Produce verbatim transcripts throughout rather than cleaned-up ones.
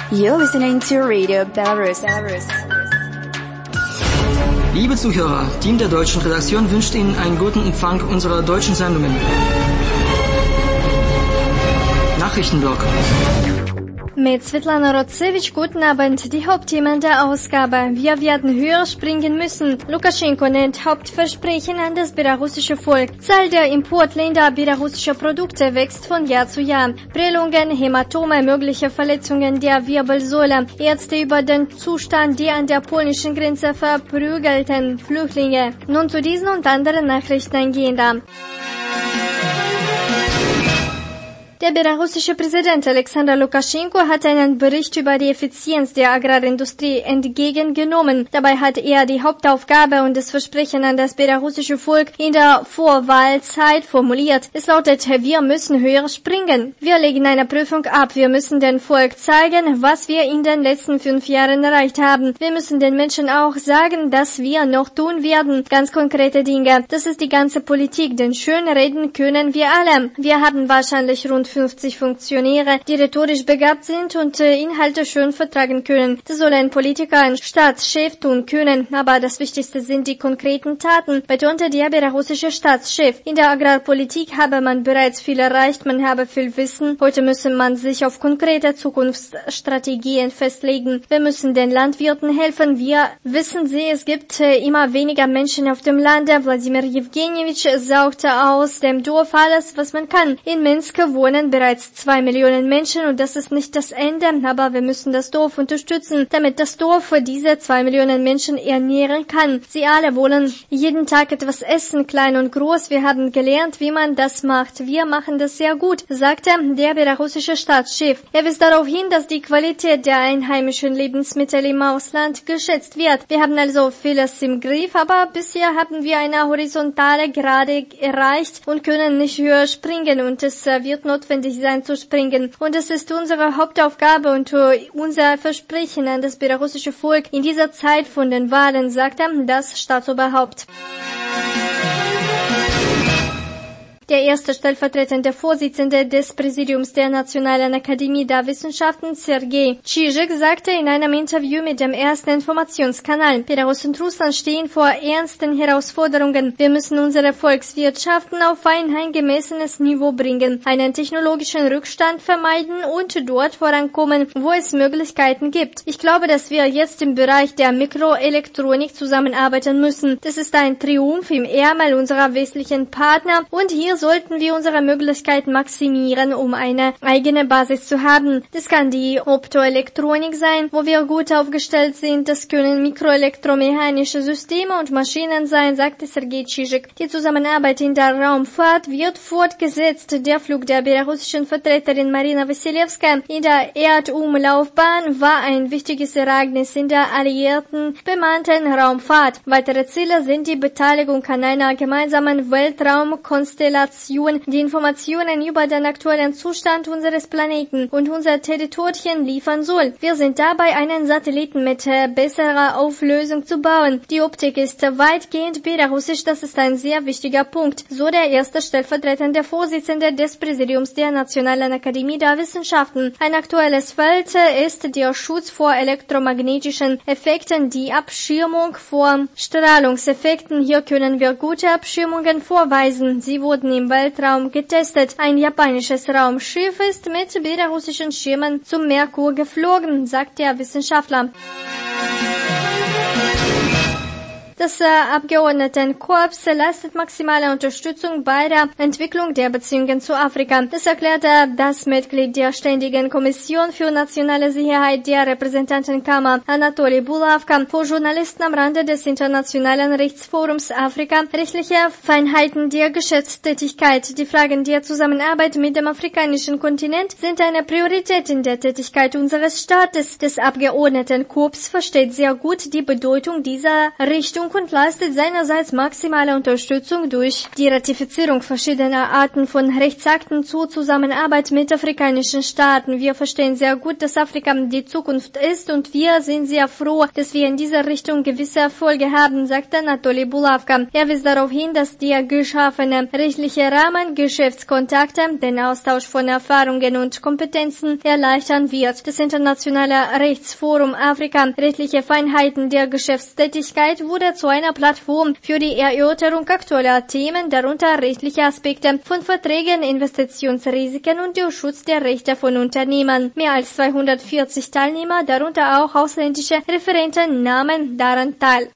You're listening to Radio Belarus. Liebe Zuhörer, Team der deutschen Redaktion wünscht Ihnen einen guten Empfang unserer deutschen Sendungen. Nachrichtenblock. Mit Svetlana Rotsevich, guten Abend. Die Hauptthemen der Ausgabe. Wir werden höher springen müssen. Lukaschenko nennt Hauptversprechen an das belarussische Volk. Zahl der Importländer belarussischer Produkte wächst von Jahr zu Jahr. Prellungen, Hämatome, mögliche Verletzungen der Wirbelsäule. Ärzte über den Zustand der an der polnischen Grenze verprügelten Flüchtlinge. Nun zu diesen und anderen Nachrichten eingehender. Der belarussische Präsident Alexander Lukaschenko hat einen Bericht über die Effizienz der Agrarindustrie entgegengenommen. Dabei hat er die Hauptaufgabe und das Versprechen an das belarussische Volk in der Vorwahlzeit formuliert. Es lautet, wir müssen höher springen. Wir legen eine Prüfung ab. Wir müssen dem Volk zeigen, was wir in den letzten fünf Jahren erreicht haben. Wir müssen den Menschen auch sagen, dass wir noch tun werden. Ganz konkrete Dinge. Das ist die ganze Politik, denn schön reden können wir alle. Wir haben wahrscheinlich rund fünfzig Funktionäre, die rhetorisch begabt sind und äh, Inhalte schön vertragen können. Das soll ein Politiker, ein Staatschef tun können. Aber das Wichtigste sind die konkreten Taten, betonte der belarussische Staatschef. In der Agrarpolitik habe man bereits viel erreicht, man habe viel Wissen. Heute müsse man sich auf konkrete Zukunftsstrategien festlegen. Wir müssen den Landwirten helfen. Wir wissen Sie, es gibt äh, immer weniger Menschen auf dem Lande. Wladimir Jewgenjewitsch saugte aus dem Dorf alles, was man kann. In Minsk wohnen bereits zwei Millionen Menschen und das ist nicht das Ende, aber wir müssen das Dorf unterstützen, damit das Dorf für diese zwei Millionen Menschen ernähren kann. Sie alle wollen jeden Tag etwas essen, klein und groß. Wir haben gelernt, wie man das macht. Wir machen das sehr gut, sagte der belarussische Staatschef. Er wies darauf hin, dass die Qualität der einheimischen Lebensmittel im Ausland geschätzt wird. Wir haben also vieles im Griff, aber bisher haben wir eine horizontale Gerade erreicht und können nicht höher springen und es wird notwendig sein zu springen. Und es ist unsere Hauptaufgabe und unser Versprechen an das belarussische Volk in dieser Zeit von den Wahlen, sagte das Staatsoberhaupt. Der erste stellvertretende Vorsitzende des Präsidiums der Nationalen Akademie der Wissenschaften, Sergei Chizhik, sagte in einem Interview mit dem ersten Informationskanal, Belarus und Russland stehen vor ernsten Herausforderungen. Wir müssen unsere Volkswirtschaften auf ein angemessenes Niveau bringen, einen technologischen Rückstand vermeiden und dort vorankommen, wo es Möglichkeiten gibt. Ich glaube, dass wir jetzt im Bereich der Mikroelektronik zusammenarbeiten müssen. Das ist ein Triumph im Ärmel unserer westlichen Partner und hier sollten wir unsere Möglichkeiten maximieren, um eine eigene Basis zu haben. Das kann die Optoelektronik sein, wo wir gut aufgestellt sind. Das können mikroelektromechanische Systeme und Maschinen sein, sagte Sergei Chizhik. Die Zusammenarbeit in der Raumfahrt wird fortgesetzt. Der Flug der belarussischen Vertreterin Marina Vassilevskaya in der Erdumlaufbahn war ein wichtiges Ereignis in der alliierten bemannten Raumfahrt. Weitere Ziele sind die Beteiligung an einer gemeinsamen Weltraumkonstellation, die Informationen über den aktuellen Zustand unseres Planeten und unser Territorien liefern soll. Wir sind dabei, einen Satelliten mit äh, besserer Auflösung zu bauen. Die Optik ist äh, weitgehend belarussisch, das ist ein sehr wichtiger Punkt, so der erste stellvertretende Vorsitzende des Präsidiums der Nationalen Akademie der Wissenschaften. Ein aktuelles Feld äh, ist der Schutz vor elektromagnetischen Effekten, die Abschirmung vor Strahlungseffekten. Hier können wir gute Abschirmungen vorweisen. Sie wurden im Weltraum getestet. Ein japanisches Raumschiff ist mit belarussischen Schirmen zum Merkur geflogen, sagt der Wissenschaftler. Das äh, Abgeordnetenkorps leistet maximale Unterstützung bei der Entwicklung der Beziehungen zu Afrika. Das erklärte das Mitglied der Ständigen Kommission für nationale Sicherheit der Repräsentantenkammer, Anatoli Bulavka, vor Journalisten am Rande des Internationalen Rechtsforums Afrika, rechtliche Feinheiten der Geschäftstätigkeit. Die Fragen der Zusammenarbeit mit dem afrikanischen Kontinent sind eine Priorität in der Tätigkeit unseres Staates. Das Abgeordnetenkorps versteht sehr gut die Bedeutung dieser Richtung Unterstützung und leistet seinerseits maximale Unterstützung durch die Ratifizierung verschiedener Arten von Rechtsakten zur Zusammenarbeit mit afrikanischen Staaten. Wir verstehen sehr gut, dass Afrika die Zukunft ist und wir sind sehr froh, dass wir in dieser Richtung gewisse Erfolge haben, sagte Anatoli Bulavka. Er wies darauf hin, dass der geschaffene rechtliche Rahmen Geschäftskontakte, den Austausch von Erfahrungen und Kompetenzen erleichtern wird. Das Internationale Rechtsforum Afrika, rechtliche Feinheiten der Geschäftstätigkeit, wurde zu einer Plattform für die Erörterung aktueller Themen, darunter rechtliche Aspekte von Verträgen, Investitionsrisiken und der Schutz der Rechte von Unternehmern. Mehr als zweihundertvierzig Teilnehmer, darunter auch ausländische Referenten, nahmen daran teil.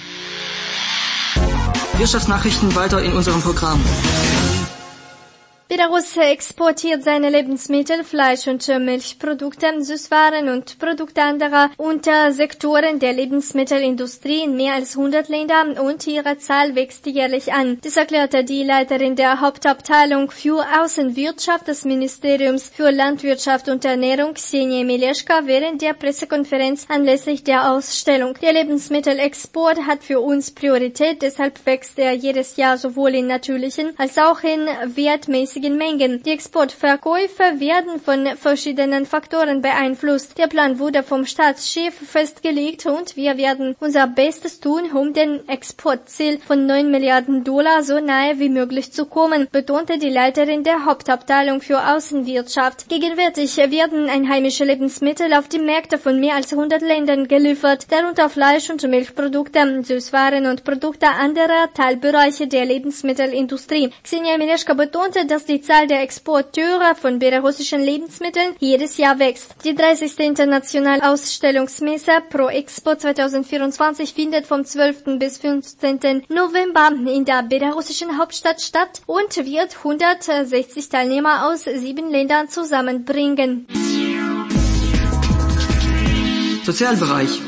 Wirtschaftsnachrichten weiter in unserem Programm. Belarus exportiert seine Lebensmittel, Fleisch- und Milchprodukte, Süßwaren und Produkte anderer Untersektoren der Lebensmittelindustrie in mehr als hundert Länder und ihre Zahl wächst jährlich an. Das erklärte die Leiterin der Hauptabteilung für Außenwirtschaft des Ministeriums für Landwirtschaft und Ernährung, Ksenia Mileschka, während der Pressekonferenz anlässlich der Ausstellung. Der Lebensmittelexport hat für uns Priorität, deshalb wächst er jedes Jahr sowohl in natürlichen als auch in wertmäßigen Mengen. Die Exportverkäufe werden von verschiedenen Faktoren beeinflusst. Der Plan wurde vom Staatschef festgelegt und wir werden unser Bestes tun, um dem Exportziel von neun Milliarden Dollar so nahe wie möglich zu kommen, betonte die Leiterin der Hauptabteilung für Außenwirtschaft. Gegenwärtig werden einheimische Lebensmittel auf die Märkte von mehr als hundert Ländern geliefert, darunter Fleisch- und Milchprodukte, Süßwaren und Produkte anderer Teilbereiche der Lebensmittelindustrie. Ksenia Mileschka betonte, dass die Zahl der Exporteure von belarussischen Lebensmitteln jedes Jahr wächst. Die dreißigste internationale Ausstellungsmesse Pro Expo zweitausendvierundzwanzig findet vom zwölften bis fünfzehnten November in der belarussischen Hauptstadt statt und wird hundertsechzig Teilnehmer aus sieben Ländern zusammenbringen. Sozialbereich.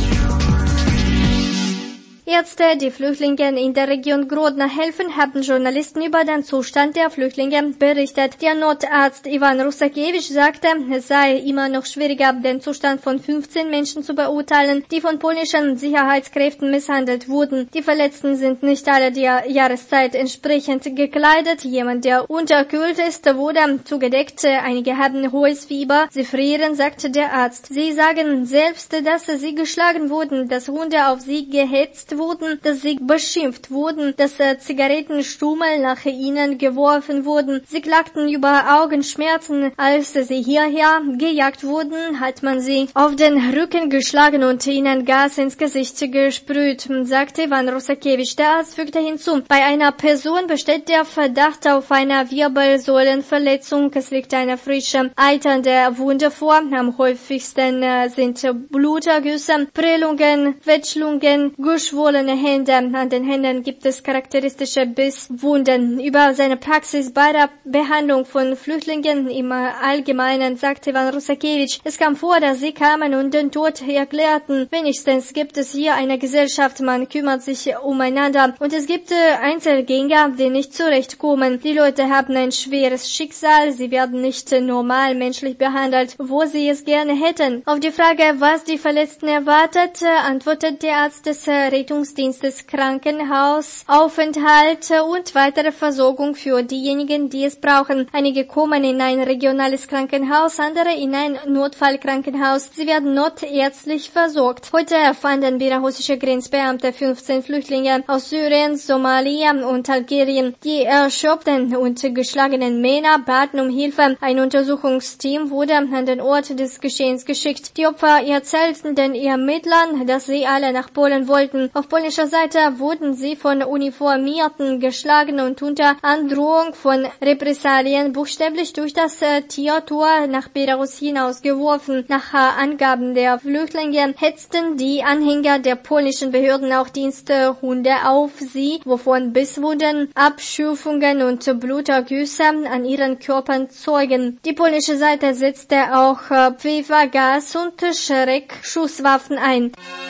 Ärzte, die Flüchtlingen in der Region Grodno helfen, haben Journalisten über den Zustand der Flüchtlinge berichtet. Der Notarzt Ivan Rusakevich sagte, es sei immer noch schwieriger, den Zustand von fünfzehn Menschen zu beurteilen, die von polnischen Sicherheitskräften misshandelt wurden. Die Verletzten sind nicht alle der Jahreszeit entsprechend gekleidet. Jemand, der unterkühlt ist, wurde zugedeckt. Einige haben hohes Fieber. Sie frieren, sagte der Arzt. Sie sagen selbst, dass sie geschlagen wurden, dass Hunde auf sie gehetzt wurden, dass sie beschimpft wurden, dass äh, Zigarettenstummel nach ihnen geworfen wurden. Sie klagten über Augenschmerzen. Als sie hierher gejagt wurden, hat man sie auf den Rücken geschlagen und ihnen Gas ins Gesicht gesprüht, sagte Ivan Rusakevich. Der Arzt fügte hinzu, bei einer Person besteht der Verdacht auf eine Wirbelsäulenverletzung. Es liegt eine frische, eiternde Wunde vor. Am häufigsten äh, sind Blutergüsse, Prellungen, Quetschlungen, geschwollene Hände. An den Händen gibt es charakteristische Bisswunden. Über seine Praxis bei der Behandlung von Flüchtlingen im Allgemeinen sagte Ivan Rusakevich, es kam vor, dass sie kamen und den Tod erklärten. Wenigstens gibt es hier eine Gesellschaft, man kümmert sich umeinander und es gibt Einzelgänger, die nicht zurechtkommen. Die Leute haben ein schweres Schicksal, sie werden nicht normal menschlich behandelt, wo sie es gerne hätten. Auf die Frage, was die Verletzten erwartet, antwortet der Arzt des Rettungsdienstes Krankenhaus, Aufenthalt und weitere Versorgung für diejenigen, die es brauchen. Einige kommen in ein regionales Krankenhaus, andere in ein Notfallkrankenhaus. Sie werden notärztlich versorgt. Heute fanden belarussische Grenzbeamte fünfzehn Flüchtlinge aus Syrien, Somalia und Algerien. Die erschöpften und geschlagenen Männer baten um Hilfe. Ein Untersuchungsteam wurde an den Ort des Geschehens geschickt. Die Opfer erzählten den Ermittlern, dass sie alle nach Polen wollten. Auf polnischer Seite wurden sie von Uniformierten geschlagen und unter Androhung von Repressalien buchstäblich durch das äh, Tiertor nach Belarus hinausgeworfen. Nach äh, Angaben der Flüchtlinge hetzten die Anhänger der polnischen Behörden auch Diensthunde auf sie, wovon Bisswunden, Abschürfungen und Blutergüsse an ihren Körpern zeugen. Die polnische Seite setzte auch äh, Pfeffergas und Schreckschusswaffen ein.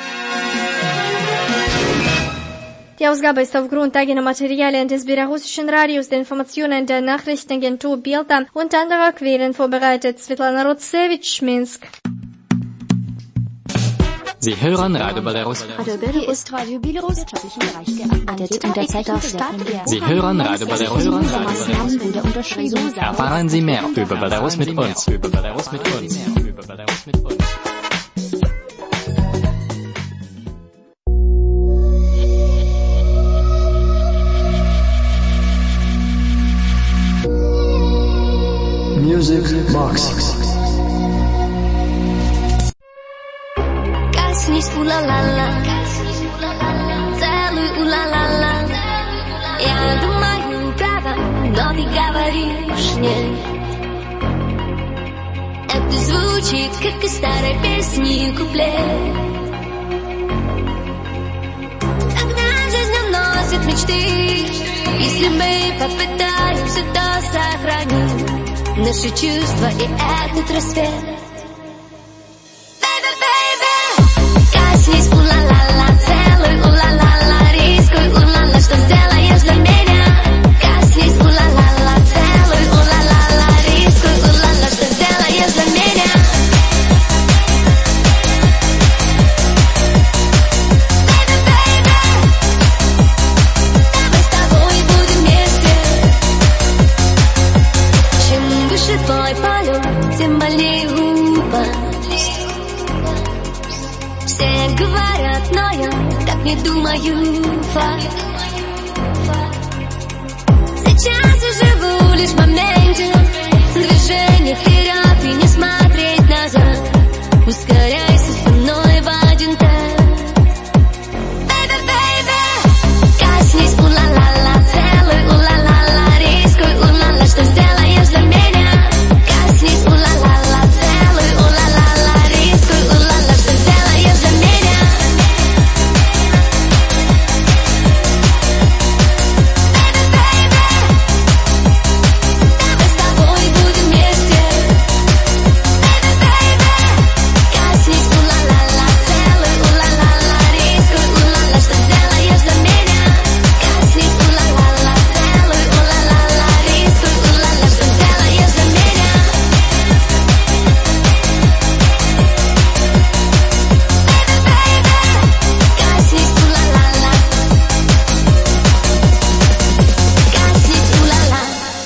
Die Ausgabe ist aufgrund eigener Materialien des belarussischen Radios, der Informationen der Nachrichtenagentur Bilda und anderer Quellen vorbereitet. Svetlana Rotsevich, Minsk. Sie hören Radio Belarus. Hier ist Radio Belarus. Und derzeit auf Start. Sie hören Radio Belarus. Maßnahmen wurde unterschrieben. Erfahren Sie mehr über Belarus mit uns. Über Belarus mit uns. Über Belarus mit uns. Music Box. Коснись, ула-ла-ла, целуй, ула-ла-ла. Я думаю, права, но ты говоришь нет. Это звучит, как из старой песни куплет. Когда жизнь уносит мечты, если мы попытаемся, то сохраним наши чувства и этот рассвет. Коснись, ула-ла-ла, целуй, ула-ла-ла, рискуй, ула-ла, что сделаешь для меня. Коснись, ула-ла-ла, целуй, ула-ла-ла, рискуй, ула-ла, что сделаешь для меня. Baby, baby, давай с тобой будем вместе. Чем выше твой полет, тем больнее губа. Все говорят, но я так не думаю, факт. Сейчас я живу лишь в моменте, движение вперед и не смотреть назад. Ускоряйся со мной в один темп. Baby, baby, коснись, ула-ла-ла, целуй, ула-ла-ла, рискуй, ула-ла, что сделаешь для меня. Коснись, ула-ла-ла, целуй, ула-ла-ла, рискуй, ула-ла, что сделаешь для меня. Baby, baby, давай с тобой будем вместе. Baby, baby, коснись, ула-ла-ла, целуй, ула-ла-ла, рискуй, ула-ла, что сделаешь для меня. Коснись, ула-ла-ла, целуй, ула-ла-ла, рискуй, ула-ла, что сделаешь для меня. Коснись, ула-ла-ла, коснись, ула-ла.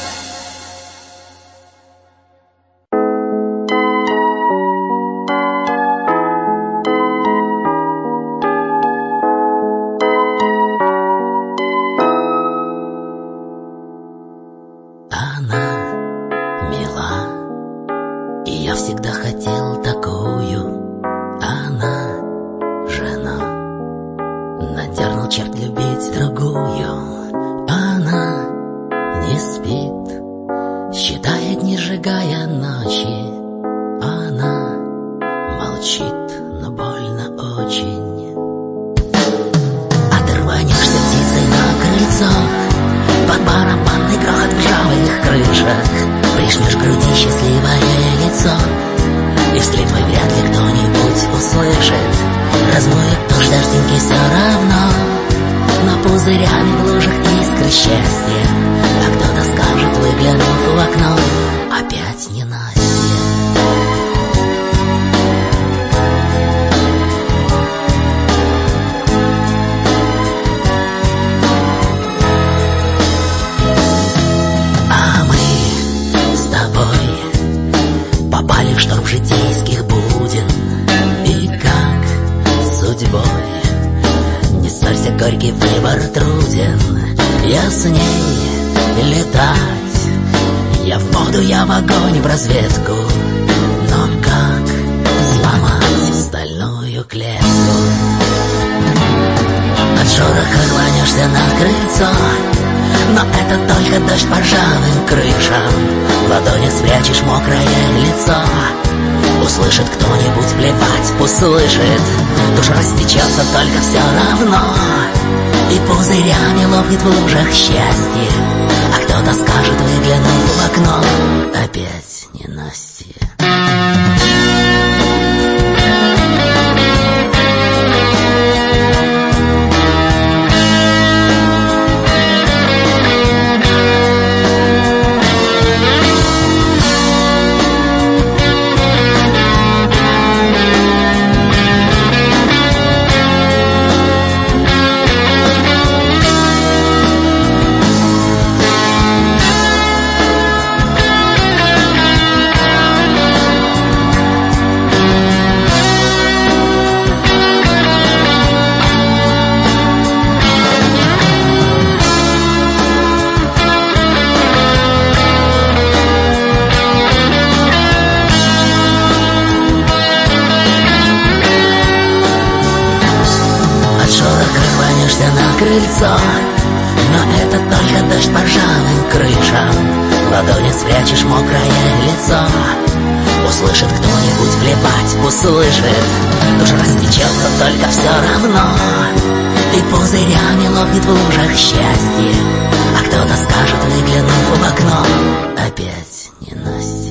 Она мила, и я всегда хотел такую. Она жена, натернул черт любить другую. Она не спит, считает, не сжигая ночи. Она молчит, но больно очень. А ты рванешься птицей на крыльцо, под барабанный грохот в ржавых крышах. Прижмешь к груди счастливое лицо, и вслед твой вряд ли кто-нибудь услышит. Размоет дождь, дождинки все равно, но пузырями в лужах искры счастья. А кто-то скажет, выглянув в окно, опять не Настя. А мы с тобой попали в шторм житейских буден, и как судьбой не ссорься, горький выбор труден. Я с ней летать, я в воду, я в огонь, в разведку. Но как сломать стальную клетку? От шороха рванешься на крыльцо, но это только дождь по ржавым крышам. В ладонях спрячешь мокрое лицо. Услышит кто-нибудь, плевать, пусть слышит. Душа растечется, только все равно, и пузырями лопнет в лужах счастье. А кто-то скажет, выглянув в окно, опять не Настя. ладони спрячешь мокрое лицо. Услышит кто-нибудь плевать, услышит, душа растечется только все равно. И пузырями лопнет в лужах счастье, а кто-то скажет, выглянув в окно: опять ненастье.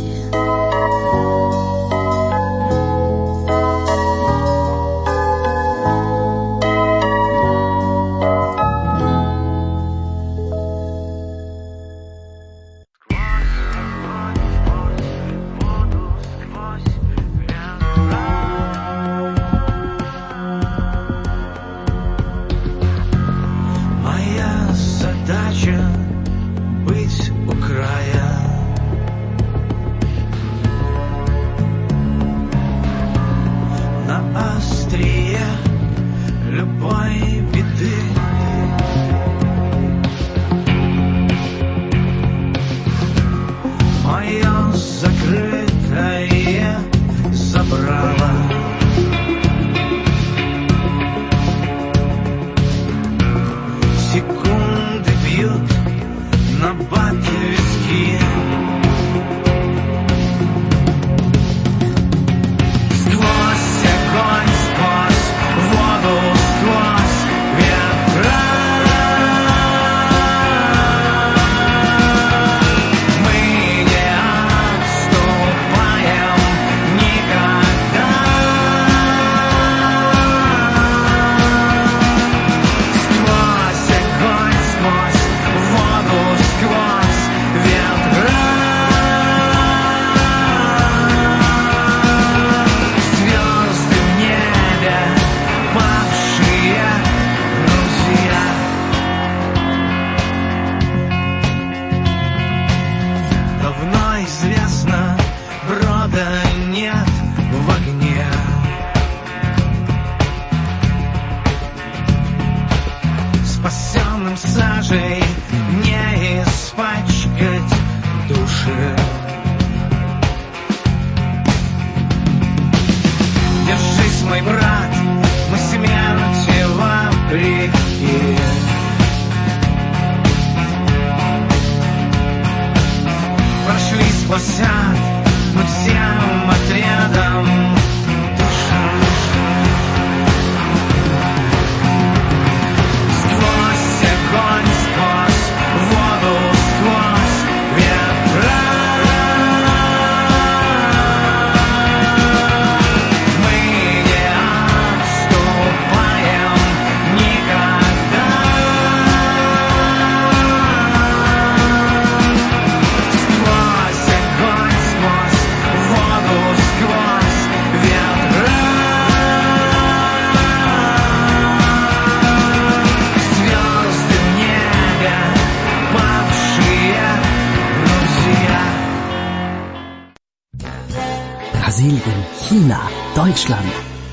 Brasilien, China, Deutschland,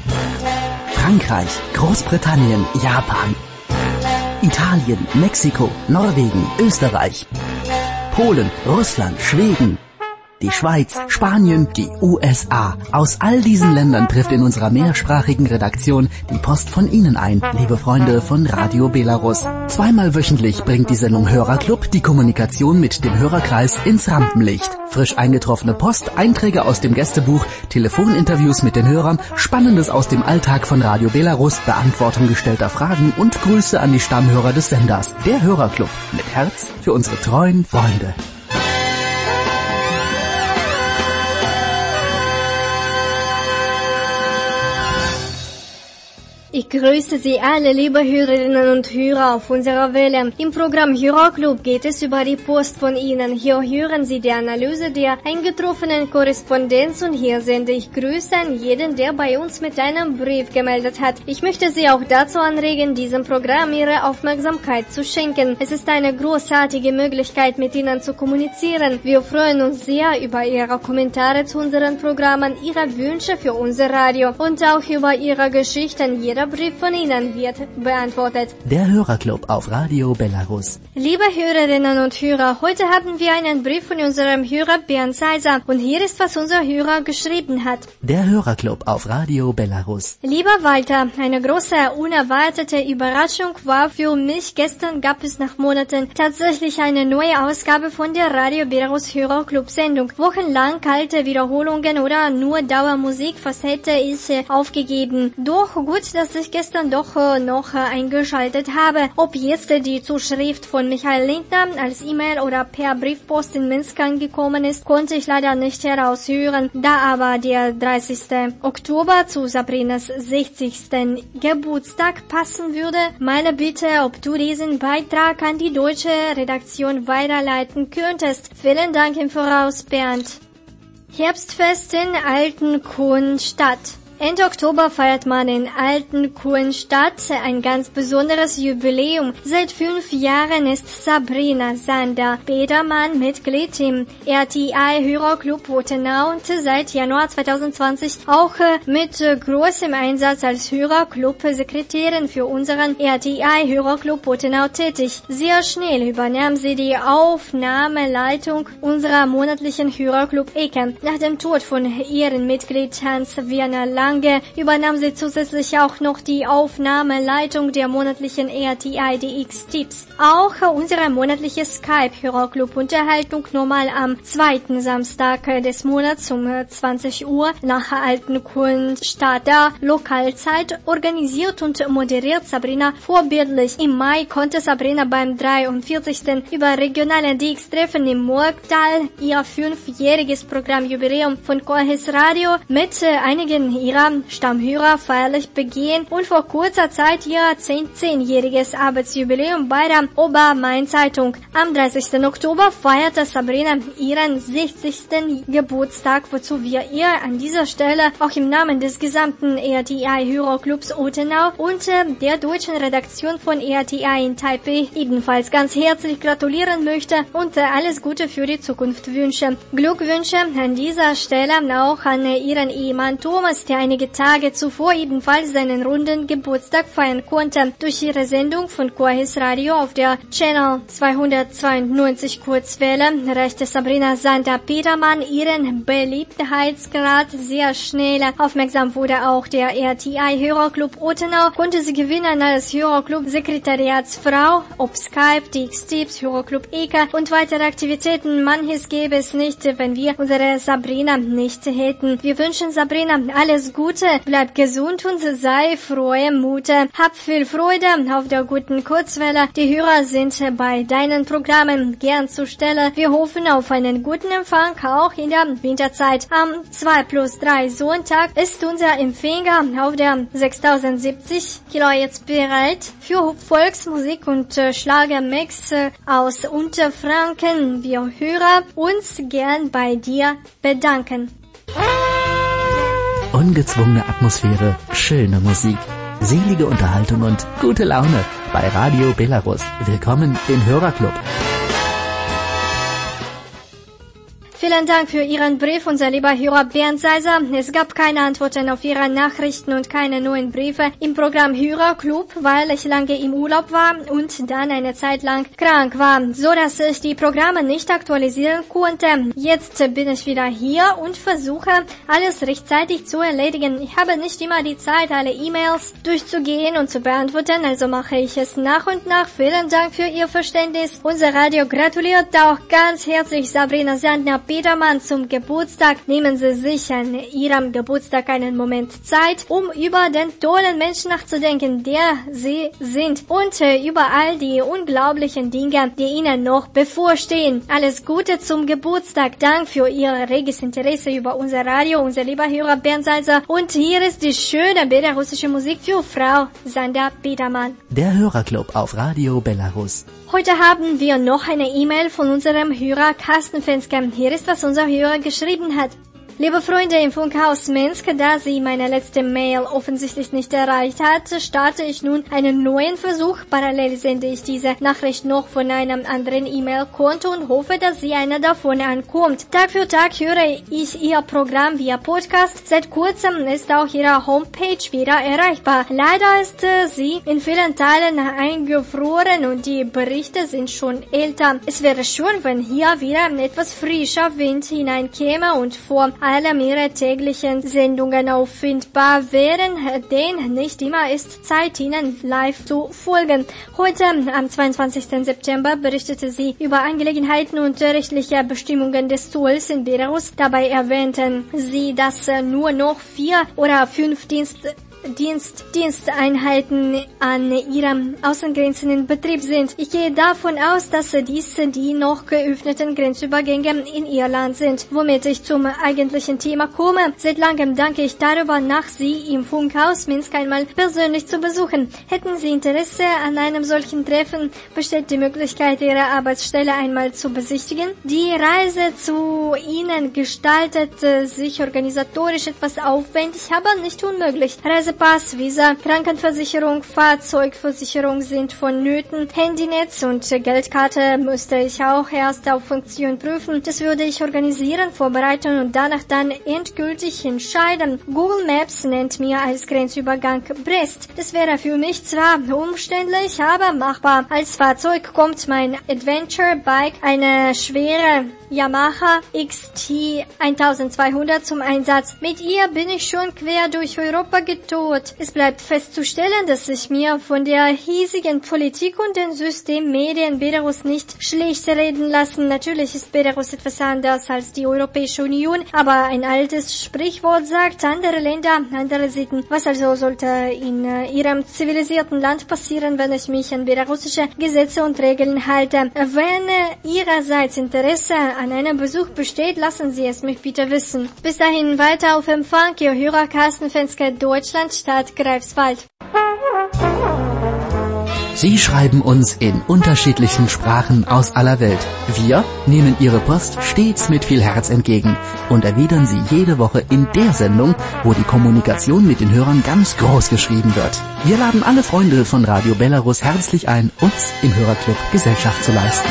Frankreich, Großbritannien, Japan, Italien, Mexiko, Norwegen, Österreich, Polen, Russland, Schweden, die Schweiz, Spanien, die U S A. Aus all diesen Ländern trifft in unserer mehrsprachigen Redaktion die Post von Ihnen ein, liebe Freunde von Radio Belarus. Zweimal wöchentlich bringt die Sendung Hörerclub die Kommunikation mit dem Hörerkreis ins Rampenlicht. Frisch eingetroffene Post, Einträge aus dem Gästebuch, Telefoninterviews mit den Hörern, Spannendes aus dem Alltag von Radio Belarus, Beantwortung gestellter Fragen und Grüße an die Stammhörer des Senders. Der Hörerclub mit Herz für unsere treuen Freunde. Ich grüße Sie alle, liebe Hörerinnen und Hörer auf unserer Welle. Im Programm Hörerclub geht es über die Post von Ihnen. Hier hören Sie die Analyse der eingetroffenen Korrespondenz und hier sende ich Grüße an jeden, der bei uns mit einem Brief gemeldet hat. Ich möchte Sie auch dazu anregen, diesem Programm Ihre Aufmerksamkeit zu schenken. Es ist eine großartige Möglichkeit, mit Ihnen zu kommunizieren. Wir freuen uns sehr über Ihre Kommentare zu unseren Programmen, Ihre Wünsche für unser Radio und auch über Ihre Geschichten. Jeder jeder Brief von Ihnen wird beantwortet. Der Hörerclub auf Radio Belarus. Liebe Hörerinnen und Hörer, heute haben wir einen Brief von unserem Hörer Bernd Seiser und hier ist, was unser Hörer geschrieben hat. Der Hörerclub auf Radio Belarus. Lieber Walter, eine große, unerwartete Überraschung war für mich. Gestern gab es nach Monaten tatsächlich eine neue Ausgabe von der Radio Belarus Hörerclub-Sendung. Wochenlang kalte Wiederholungen oder nur Dauermusik, was hätte ich äh, aufgegeben. Doch gut, dass ich gestern doch äh, noch äh, eingeschaltet habe. Ob jetzt äh, die Zuschrift von Michael Lindner als E-Mail oder per Briefpost in Minsk angekommen ist, konnte ich leider nicht heraushören. Da aber der dreißigsten Oktober zu Sabrinas sechzigsten Geburtstag passen würde, meine Bitte, ob du diesen Beitrag an die deutsche Redaktion weiterleiten könntest. Vielen Dank im Voraus, Bernd. Herbstfest in Altenkuhnstadt. Ende Oktober feiert man in Altenkuhnstadt ein ganz besonderes Jubiläum. Seit fünf Jahren ist Sabrina Sander-Bedermann Mitglied im R T I-Hörerclub Wottenau und seit Januar zweitausendzwanzig auch mit großem Einsatz als Hörerclub-Sekretärin für unseren R T I-Hörerclub Wottenau tätig. Sehr schnell übernahm sie die Aufnahmeleitung unserer monatlichen Hörerclub-Ecke. Nach dem Tod von ihrem Mitglied Hans-Werner Lange übernahm sie zusätzlich auch noch die Aufnahmeleitung der monatlichen R T I D X-Tipps. Auch unsere monatliche Skype-Hörerclub-Unterhaltung normal am zweiten Samstag des Monats um zwanzig Uhr nach Altenkuhnstadter Lokalzeit organisiert und moderiert Sabrina vorbildlich. Im Mai konnte Sabrina beim dreiundvierzigsten überregionalen D X-Treffen im Murgtal ihr fünfjähriges Programmjubiläum von Kolhes Radio mit einigen ihrer Stammhörer feierlich begehen und vor kurzer Zeit ihr zehnjähriges Arbeitsjubiläum bei der Obermain-Zeitung. Am dreißigsten Oktober feierte Sabrina ihren sechzigsten Geburtstag, wozu wir ihr an dieser Stelle auch im Namen des gesamten R T I-Hörerclubs Wottenau und der deutschen Redaktion von R T I in Taipei ebenfalls ganz herzlich gratulieren möchte und alles Gute für die Zukunft wünsche. Glückwünsche an dieser Stelle auch an ihren Ehemann Thomas, der einige Tage zuvor ebenfalls seinen runden Geburtstag feiern konnte. Durch ihre Sendung von Kolhes Radio auf der Channel zweihundertzweiundneunzig Kurzwelle erreichte Sabrina Sander-Bedermann ihren Beliebtheitsgrad sehr schnell. Aufmerksam wurde auch der R T I-Hörerclub Wottenau, konnte sie gewinnen als Hörerclub-Sekretariatsfrau, ob Skype, D X-Tipps, Hörerclub Eka und weitere Aktivitäten. Manches gäbe es nicht, wenn wir unsere Sabrina nicht hätten. Wir wünschen Sabrina alles Gute, bleib gesund und sei frohe Mute. Hab viel Freude auf der guten Kurzwelle. Die Hörer sind bei deinen Programmen gern zur Stelle. Wir hoffen auf einen guten Empfang, auch in der Winterzeit. Am zwei plus drei Sonntag ist unser Empfänger auf der sechstausendsiebzig Kilohertz bereit für Volksmusik und äh, Schlagermix äh, aus Unterfranken. Wir Hörer uns gern bei dir bedanken. Ungezwungene Atmosphäre, schöne Musik, selige Unterhaltung und gute Laune bei Radio Belarus. Willkommen im Hörerclub. Vielen Dank für Ihren Brief, unser lieber Hörer Bernd Seiser. Es gab keine Antworten auf Ihre Nachrichten und keine neuen Briefe im Programm Hörerclub, weil ich lange im Urlaub war und dann eine Zeit lang krank war, so dass ich die Programme nicht aktualisieren konnte. Jetzt bin ich wieder hier und versuche, alles rechtzeitig zu erledigen. Ich habe nicht immer die Zeit, alle E-Mails durchzugehen und zu beantworten, also mache ich es nach und nach. Vielen Dank für Ihr Verständnis. Unser Radio gratuliert auch ganz herzlich Sabrina Sander-Bedermann zum Geburtstag. Nehmen Sie sich an Ihrem Geburtstag einen Moment Zeit, um über den tollen Menschen nachzudenken, der Sie sind und äh, über all die unglaublichen Dinge, die Ihnen noch bevorstehen. Alles Gute zum Geburtstag. Dank für Ihr reges Interesse über unser Radio, unser lieber Hörer Bernd Seiser. Und hier ist die schöne belarussische Musik für Frau Sander-Bedermann. Der Hörerclub auf Radio Belarus. Heute haben wir noch eine E-Mail von unserem Hörer Carsten Fenske. Hier ist, was unser Hörer geschrieben hat. Liebe Freunde im Funkhaus Minsk, da Sie meine letzte Mail offensichtlich nicht erreicht hat, starte ich nun einen neuen Versuch. Parallel sende ich diese Nachricht noch von einem anderen E-Mail-Konto und hoffe, dass Sie einer davon ankommt. Tag für Tag höre ich Ihr Programm via Podcast. Seit kurzem ist auch Ihre Homepage wieder erreichbar. Leider ist äh, sie in vielen Teilen eingefroren und die Berichte sind schon älter. Es wäre schön, wenn hier wieder etwas frischer Wind hineinkäme und vor allem ihre täglichen Sendungen auffindbar wären, denn nicht immer ist Zeit, ihnen live zu folgen. Heute, am zweiundzwanzigsten September, berichtete sie über Angelegenheiten und rechtliche Bestimmungen des Zolls in Belarus. Dabei erwähnten sie, dass nur noch vier oder fünf Dienst Dienst, Diensteinheiten an ihrem Außengrenzen in Betrieb sind. Ich gehe davon aus, dass dies die noch geöffneten Grenzübergänge in ihr Land sind. Womit ich zum eigentlichen Thema komme. Seit langem danke ich darüber nach, Sie im Funkhaus Minsk einmal persönlich zu besuchen. Hätten Sie Interesse an einem solchen Treffen, besteht die Möglichkeit, Ihre Arbeitsstelle einmal zu besichtigen. Die Reise zu Ihnen gestaltet sich organisatorisch etwas aufwendig, aber nicht unmöglich. Reise Pass, Visa, Krankenversicherung, Fahrzeugversicherung sind vonnöten. Handynetz und Geldkarte müsste ich auch erst auf Funktion prüfen. Das würde ich organisieren, vorbereiten und danach dann endgültig entscheiden. Google Maps nennt mir als Grenzübergang Brest. Das wäre für mich zwar umständlich, aber machbar. Als Fahrzeug kommt mein Adventure Bike, eine schwere Yamaha X T zwölfhundert zum Einsatz. Mit ihr bin ich schon quer durch Europa getourt. Es bleibt festzustellen, dass ich mir von der hiesigen Politik und den Systemmedien Belarus nicht schlecht reden lassen. Natürlich ist Belarus etwas anders als die Europäische Union, aber ein altes Sprichwort sagt, andere Länder, andere Sitten. Was also sollte in äh, ihrem zivilisierten Land passieren, wenn ich mich an belarussische Gesetze und Regeln halte? Wenn äh, Ihrerseits Interesse an einem Besuch besteht, lassen Sie es mich bitte wissen. Bis dahin weiter auf Empfang, Ihr Hörer Carsten Fenske, Deutschland, Stadt Greifswald. Sie schreiben uns in unterschiedlichen Sprachen aus aller Welt. Wir nehmen Ihre Post stets mit viel Herz entgegen und erwidern sie jede Woche in der Sendung, wo die Kommunikation mit den Hörern ganz groß geschrieben wird. Wir laden alle Freunde von Radio Belarus herzlich ein, uns im Hörerclub Gesellschaft zu leisten.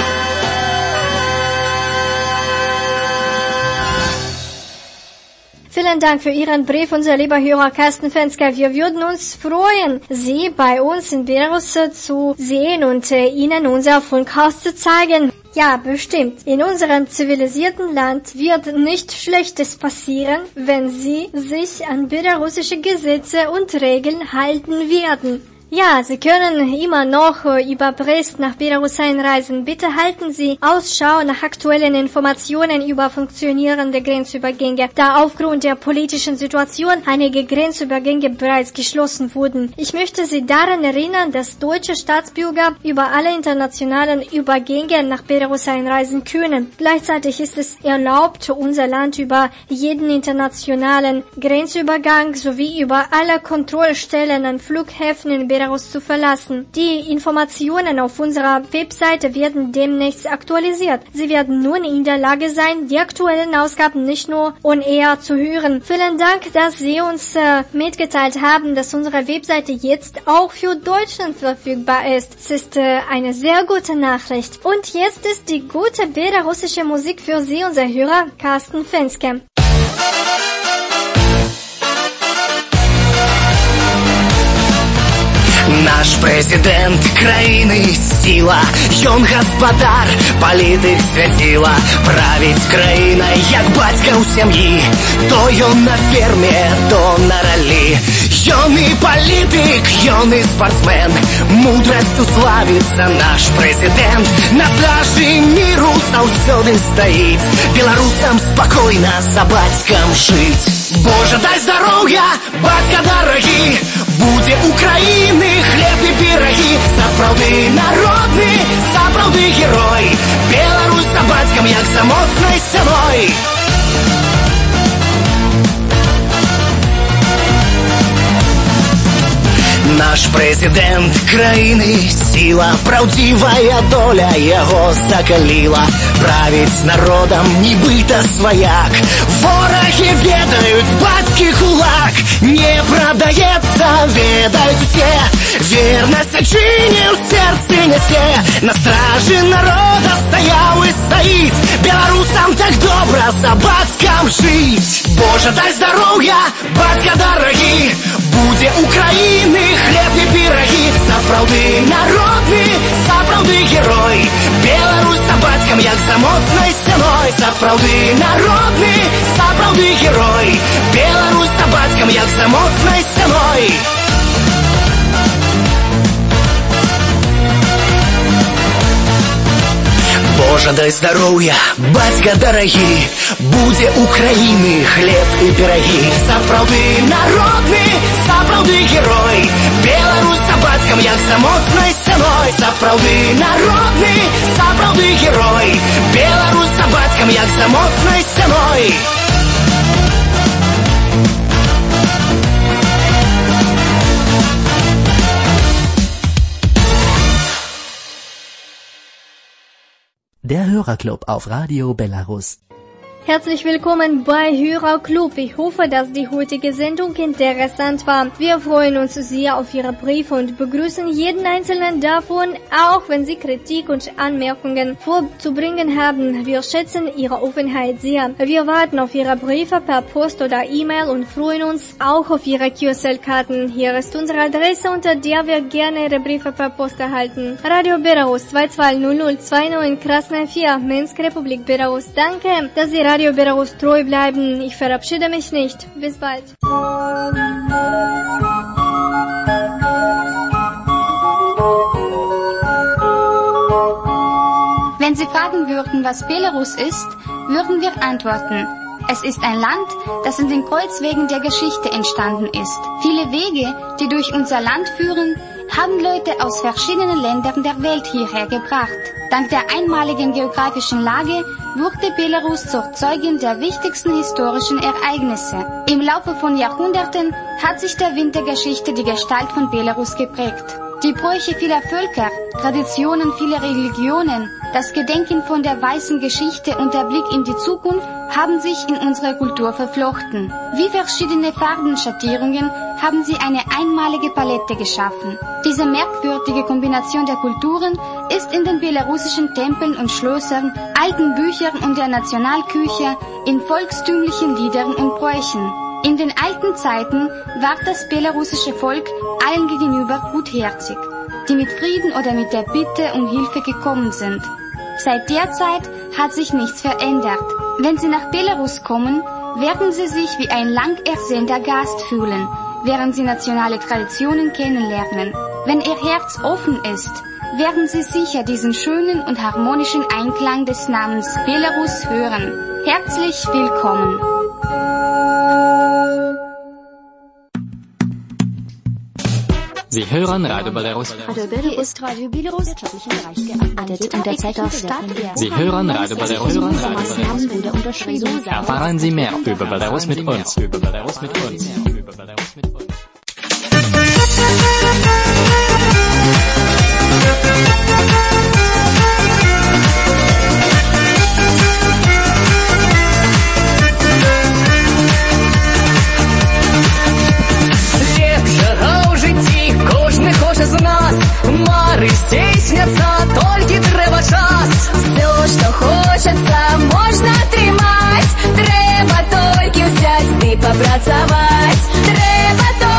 Vielen Dank für Ihren Brief, unser lieber Hörer Carsten Fenske. Wir würden uns freuen, Sie bei uns in Belarus zu sehen und äh, Ihnen unser Funkhaus zu zeigen. Ja, bestimmt. In unserem zivilisierten Land wird nichts Schlechtes passieren, wenn Sie sich an belarussische Gesetze und Regeln halten werden. Ja, Sie können immer noch über Brest nach Belarus einreisen. Bitte halten Sie Ausschau nach aktuellen Informationen über funktionierende Grenzübergänge, da aufgrund der politischen Situation einige Grenzübergänge bereits geschlossen wurden. Ich möchte Sie daran erinnern, dass deutsche Staatsbürger über alle internationalen Übergänge nach Belarus einreisen können. Gleichzeitig ist es erlaubt, unser Land über jeden internationalen Grenzübergang sowie über alle Kontrollstellen an Flughäfen in Belarus zu verlassen. Die Informationen auf unserer Webseite werden demnächst aktualisiert. Sie werden nun in der Lage sein, die aktuellen Ausgaben nicht nur on air zu hören. Vielen Dank, dass Sie uns äh, mitgeteilt haben, dass unsere Webseite jetzt auch für Deutschland verfügbar ist. Es ist äh, eine sehr gute Nachricht. Und jetzt ist die gute belarussische Musik für Sie, unser Hörer Carsten Fenske. Наш президент країни сила, ён гаспадар, палітик свяціла, правіць країнай, як бацька ў сям'і, то ён на ферме, то на ралі. Ён і палітык, ён і спортсмен, мудрасцю славіцца наш президент, на стражы міру заўсёды стаіць, беларусам спакойна за бацькам жыць. Божа, дай здароўя, бацька дарагі, будзе Украіны хлеб і пірагі, сапраўды народны, сапраўды герой, Беларусь за бацькам, як за моцнай сцяной. Наш президент країни сила, правдивая доля його закалила. Править народом нібито свояк, вороги ведают батьки кулак. Не продается, ведают все, верность отчине в сердце несе. На страже народа стоял и стоит, белорусам так добро за батькам жить. Боже, дай здоровья, батька дорогі, буде України хлеб і пироги. Сапраўды народны, сапраўды герой, Беларусь за батькам, як за моцнай стяной. Сапраўды народны, сапраўды герой, Беларусь за батькам, як за моцнай стяной. Боже, дай здоровья, батька дорогі, буде України хлеб і пироги. Сапраўды народны, сапраўды герой, Беларусь за батькам, як за моцнай стяной. Сапраўды народны, сапраўды герой, Беларусь за батькам, як за моцнай стяной. Der Hörerclub auf Radio Belarus. Herzlich willkommen bei Hörerclub. Ich hoffe, dass die heutige Sendung interessant war. Wir freuen uns sehr auf Ihre Briefe und begrüßen jeden einzelnen davon, auch wenn Sie Kritik und Anmerkungen vorzubringen haben. Wir schätzen Ihre Offenheit sehr. Wir warten auf Ihre Briefe per Post oder E-Mail und freuen uns auch auf Ihre Q S L-Karten. Hier ist unsere Adresse, unter der wir gerne Ihre Briefe per Post erhalten. Radio Belarus zwei zwei null null zwei neun Krasnaya vier, Minsk, Republik Belarus. Danke, dass Sie Radio Belarus treu bleiben. Ich verabschiede mich nicht. Bis bald. Wenn Sie fragen würden, was Belarus ist, würden wir antworten: Es ist ein Land, das in den Kreuzwegen der Geschichte entstanden ist. Viele Wege, die durch unser Land führen, haben Leute aus verschiedenen Ländern der Welt hierher gebracht. Dank der einmaligen geografischen Lage wurde Belarus zur Zeugin der wichtigsten historischen Ereignisse. Im Laufe von Jahrhunderten hat sich der Wind der Geschichte die Gestalt von Belarus geprägt. Die Bräuche vieler Völker, Traditionen vieler Religionen, das Gedenken von der weißen Geschichte und der Blick in die Zukunft haben sich in unsere Kultur verflochten. Wie verschiedene Farbenschattierungen haben sie eine einmalige Palette geschaffen. Diese merkwürdige Kombination der Kulturen ist in den belarussischen Tempeln und Schlössern, alten Büchern und der Nationalküche, in volkstümlichen Liedern und Bräuchen. In den alten Zeiten war das belarussische Volk allen gegenüber gutherzig, die mit Frieden oder mit der Bitte um Hilfe gekommen sind. Seit der Zeit hat sich nichts verändert. Wenn Sie nach Belarus kommen, werden Sie sich wie ein lang ersehnter Gast fühlen, während Sie nationale Traditionen kennenlernen. Wenn Ihr Herz offen ist, werden Sie sicher diesen schönen und harmonischen Einklang des Namens Belarus hören. Herzlich willkommen! Sie hören Radio Belarus. Radio Belarus ist Radio Belarus wirtschaftlichen Bereich gearbeitet und derzeit auf Start. Sie hören Radio Belarus. Maßnahmen wurde unterschrieben. Erfahren Sie mehr über Belarus mit uns. Über Belarus mit uns. Über Belarus mit uns. З нас мари здійсняться, тільки треба час. Все, що хочеться, можна тримать. Треба тільки взять і попрацювать. Треба тільки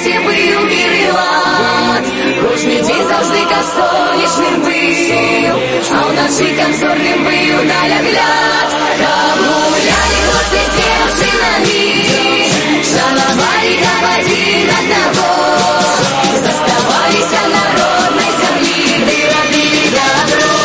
світі бив мір і лад. Кожний день завжди как сонячним бив, а вночі как зорним бив далягляд. Как гуляли хлопці з дівчинами, шановали как один одного, заставались народной земли, где робили добро.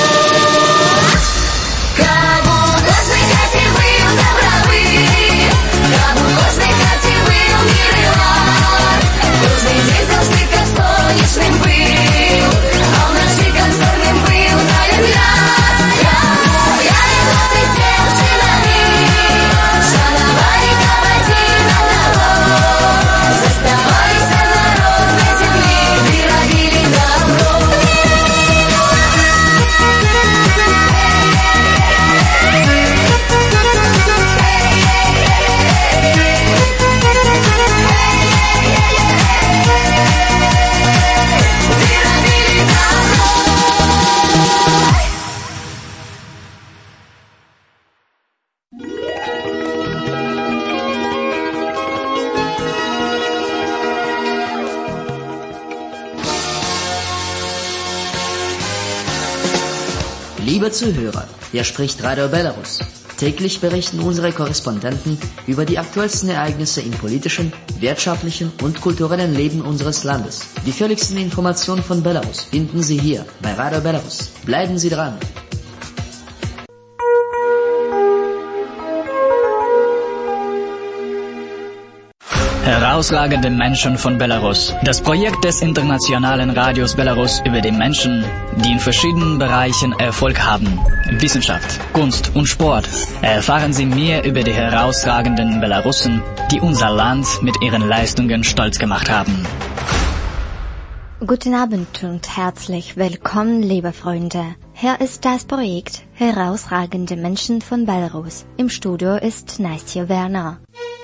Как у кожной хаті бив добровий, как у кожной хаті бив мир і лад. Кожний день завжди как сонячним бив, а вночі как зорним бив далягляд. Гуляли хлопці з дівчинами, шановали как один одного, заставались народной земли, где робили добро. Liebe Zuhörer, hier spricht Radio Belarus. Täglich berichten unsere Korrespondenten über die aktuellsten Ereignisse im politischen, wirtschaftlichen und kulturellen Leben unseres Landes. Die völligsten Informationen von Belarus finden Sie hier bei Radio Belarus. Bleiben Sie dran! Herausragende Menschen von Belarus. Das Projekt des internationalen Radios Belarus über die Menschen, die in verschiedenen Bereichen Erfolg haben. Wissenschaft, Kunst und Sport. Erfahren Sie mehr über die herausragenden Belarussen, die unser Land mit ihren Leistungen stolz gemacht haben. Guten Abend und herzlich willkommen, liebe Freunde. Hier ist das Projekt Herausragende Menschen von Belarus. Im Studio ist Nastja Werner.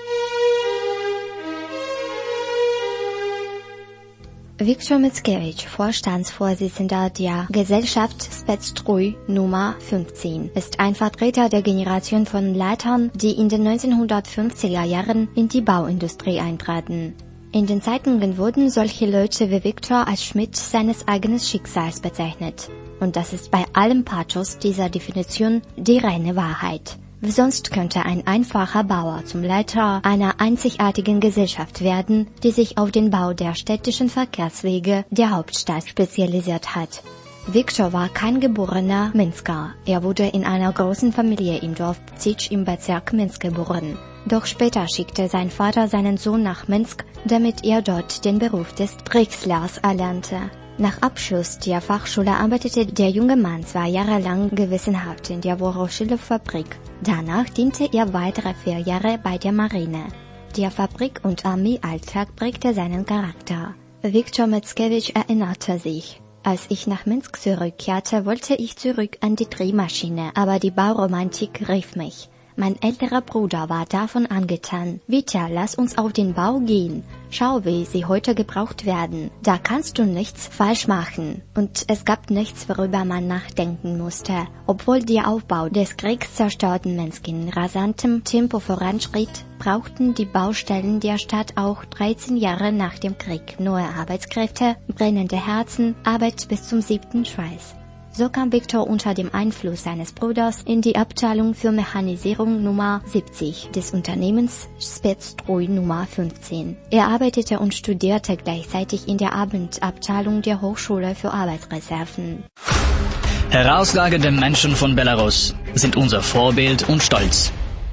Viktor Mickiewicz, Vorstandsvorsitzender der Gesellschaft Spectruj Nummer fünfzehn, ist ein Vertreter der Generation von Leitern, die in den neunzehnhundertfünfziger Jahren in die Bauindustrie eintraten. In den Zeitungen wurden solche Leute wie Viktor als Schmied seines eigenen Schicksals bezeichnet. Und das ist bei allem Pathos dieser Definition die reine Wahrheit. Wie sonst könnte ein einfacher Bauer zum Leiter einer einzigartigen Gesellschaft werden, die sich auf den Bau der städtischen Verkehrswege der Hauptstadt spezialisiert hat. Viktor war kein geborener Minsker. Er wurde in einer großen Familie im Dorf Pzitsch im Bezirk Minsk geboren. Doch später schickte sein Vater seinen Sohn nach Minsk, damit er dort den Beruf des Drechslers erlernte. Nach Abschluss der Fachschule arbeitete der junge Mann zwei Jahre lang gewissenhaft in der Voroshilov-Fabrik. Danach diente er weitere vier Jahre bei der Marine. Der Fabrik- und Armeealltag prägte seinen Charakter. Viktor Mickiewicz erinnerte sich: Als ich nach Minsk zurückkehrte, wollte ich zurück an die Drehmaschine, aber die Bauromantik rief mich. Mein älterer Bruder war davon angetan. Vita, lass uns auf den Bau gehen. Schau, wie sie heute gebraucht werden. Da kannst du nichts falsch machen. Und es gab nichts, worüber man nachdenken musste. Obwohl der Aufbau des kriegszerstörten Minsk in rasantem Tempo voranschritt, brauchten die Baustellen der Stadt auch dreizehn Jahre nach dem Krieg neue Arbeitskräfte, brennende Herzen, Arbeit bis zum siebten Schweiß. So kam Viktor unter dem Einfluss seines Bruders in die Abteilung für Mechanisierung Nummer siebzig des Unternehmens Spectruj Nummer fünfzehn. Er arbeitete und studierte gleichzeitig in der Abendabteilung der Hochschule für Arbeitsreserven. Herausragende Menschen von Belarus sind unser Vorbild und Stolz.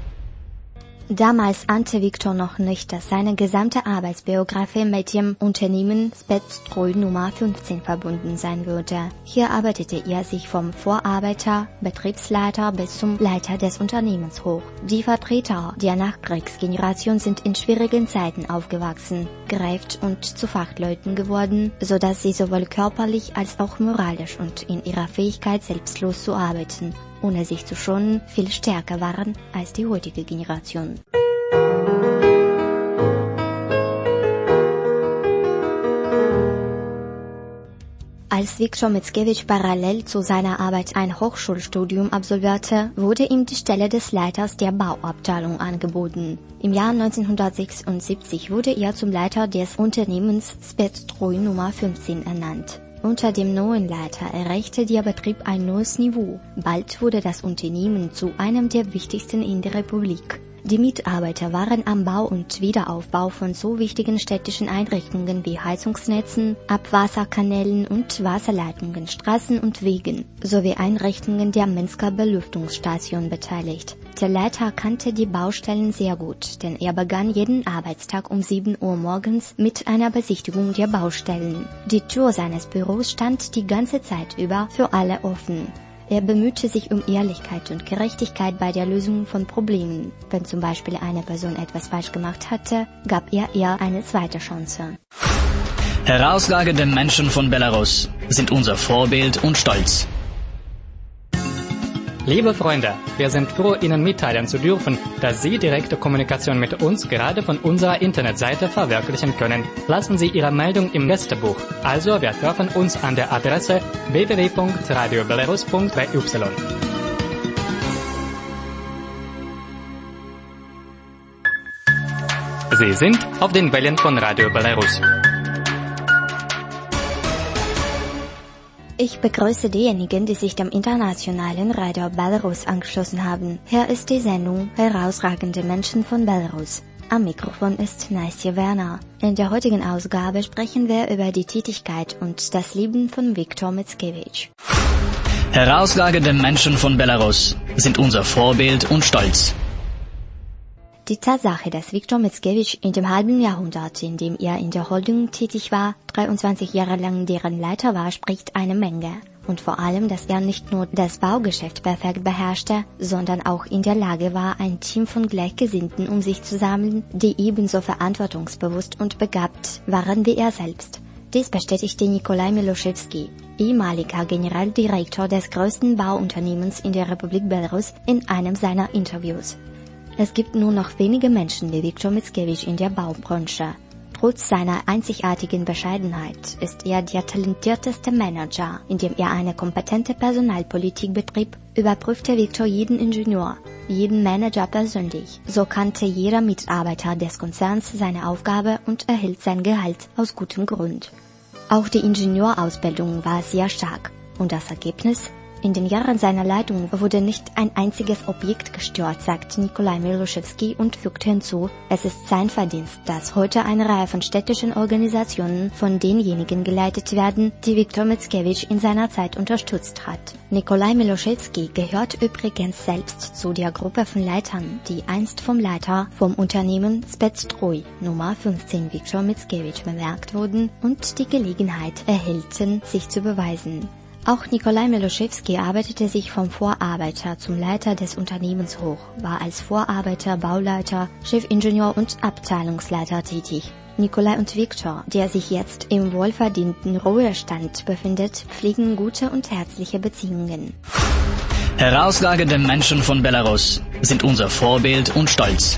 Damals ahnte Viktor noch nicht, dass seine gesamte Arbeitsbiografie mit dem Unternehmen Spectruj Nummer fünfzehn verbunden sein würde. Hier arbeitete er sich vom Vorarbeiter, Betriebsleiter bis zum Leiter des Unternehmens hoch. Die Vertreter der Nachkriegsgeneration sind in schwierigen Zeiten aufgewachsen, gereift und zu Fachleuten geworden, so dass sie sowohl körperlich als auch moralisch und in ihrer Fähigkeit selbstlos zu arbeiten, ohne sich zu schonen, viel stärker waren als die heutige Generation. Als Viktor Mickiewicz parallel zu seiner Arbeit ein Hochschulstudium absolvierte, wurde ihm die Stelle des Leiters der Bauabteilung angeboten. Im Jahr neunzehnhundertsechsundsiebzig wurde er zum Leiter des Unternehmens Specstroj Nummer fünfzehn ernannt. Unter dem neuen Leiter erreichte der Betrieb ein neues Niveau. Bald wurde das Unternehmen zu einem der wichtigsten in der Republik. Die Mitarbeiter waren am Bau und Wiederaufbau von so wichtigen städtischen Einrichtungen wie Heizungsnetzen, Abwasserkanälen und Wasserleitungen, Straßen und Wegen sowie Einrichtungen der Minsker Belüftungsstation beteiligt. Der Leiter kannte die Baustellen sehr gut, denn er begann jeden Arbeitstag um sieben Uhr morgens mit einer Besichtigung der Baustellen. Die Tür seines Büros stand die ganze Zeit über für alle offen. Er bemühte sich um Ehrlichkeit und Gerechtigkeit bei der Lösung von Problemen. Wenn zum Beispiel eine Person etwas falsch gemacht hatte, gab er ihr eine zweite Chance. Herausragende Menschen von Belarus sind unser Vorbild und Stolz. Liebe Freunde, wir sind froh, Ihnen mitteilen zu dürfen, dass Sie direkte Kommunikation mit uns gerade von unserer Internetseite verwirklichen können. Lassen Sie Ihre Meldung im Gästebuch. Also, wir treffen uns an der Adresse w w w punkt radio belarus punkt d y. Sie sind auf den Wellen von Radio Belarus. Ich begrüße diejenigen, die sich dem internationalen Radio Belarus angeschlossen haben. Hier ist die Sendung Herausragende Menschen von Belarus. Am Mikrofon ist Nastja Werner. In der heutigen Ausgabe sprechen wir über die Tätigkeit und das Leben von Viktor Mickiewicz. Herausragende Menschen von Belarus sind unser Vorbild und Stolz. Die Tatsache, dass Viktor Mickiewicz in dem halben Jahrhundert, in dem er in der Holding tätig war, dreiundzwanzig Jahre lang deren Leiter war, spricht eine Menge. Und vor allem, dass er nicht nur das Baugeschäft perfekt beherrschte, sondern auch in der Lage war, ein Team von Gleichgesinnten um sich zu sammeln, die ebenso verantwortungsbewusst und begabt waren wie er selbst. Dies bestätigte Nikolai Miloszewski, ehemaliger Generaldirektor des größten Bauunternehmens in der Republik Belarus, in einem seiner Interviews. Es gibt nur noch wenige Menschen wie Viktor Mickiewicz in der Baubranche. Trotz seiner einzigartigen Bescheidenheit ist er der talentierteste Manager. Indem er eine kompetente Personalpolitik betrieb, überprüfte Viktor jeden Ingenieur, jeden Manager persönlich. So kannte jeder Mitarbeiter des Konzerns seine Aufgabe und erhielt sein Gehalt aus gutem Grund. Auch die Ingenieurausbildung war sehr stark. Und das Ergebnis? In den Jahren seiner Leitung wurde nicht ein einziges Objekt gestört, sagt Nikolai Miloszewski und fügt hinzu, es ist sein Verdienst, dass heute eine Reihe von städtischen Organisationen von denjenigen geleitet werden, die Viktor Mickiewicz in seiner Zeit unterstützt hat. Nikolai Miloszewski gehört übrigens selbst zu der Gruppe von Leitern, die einst vom Leiter vom Unternehmen Specstroj Nummer fünfzehn Viktor Mickiewicz bemerkt wurden und die Gelegenheit erhielten, sich zu beweisen. Auch Nikolai Miloszewski arbeitete sich vom Vorarbeiter zum Leiter des Unternehmens hoch, war als Vorarbeiter, Bauleiter, Chefingenieur und Abteilungsleiter tätig. Nikolai und Viktor, der sich jetzt im wohlverdienten Ruhestand befindet, pflegen gute und herzliche Beziehungen. Herausragende Menschen von Belarus sind unser Vorbild und Stolz.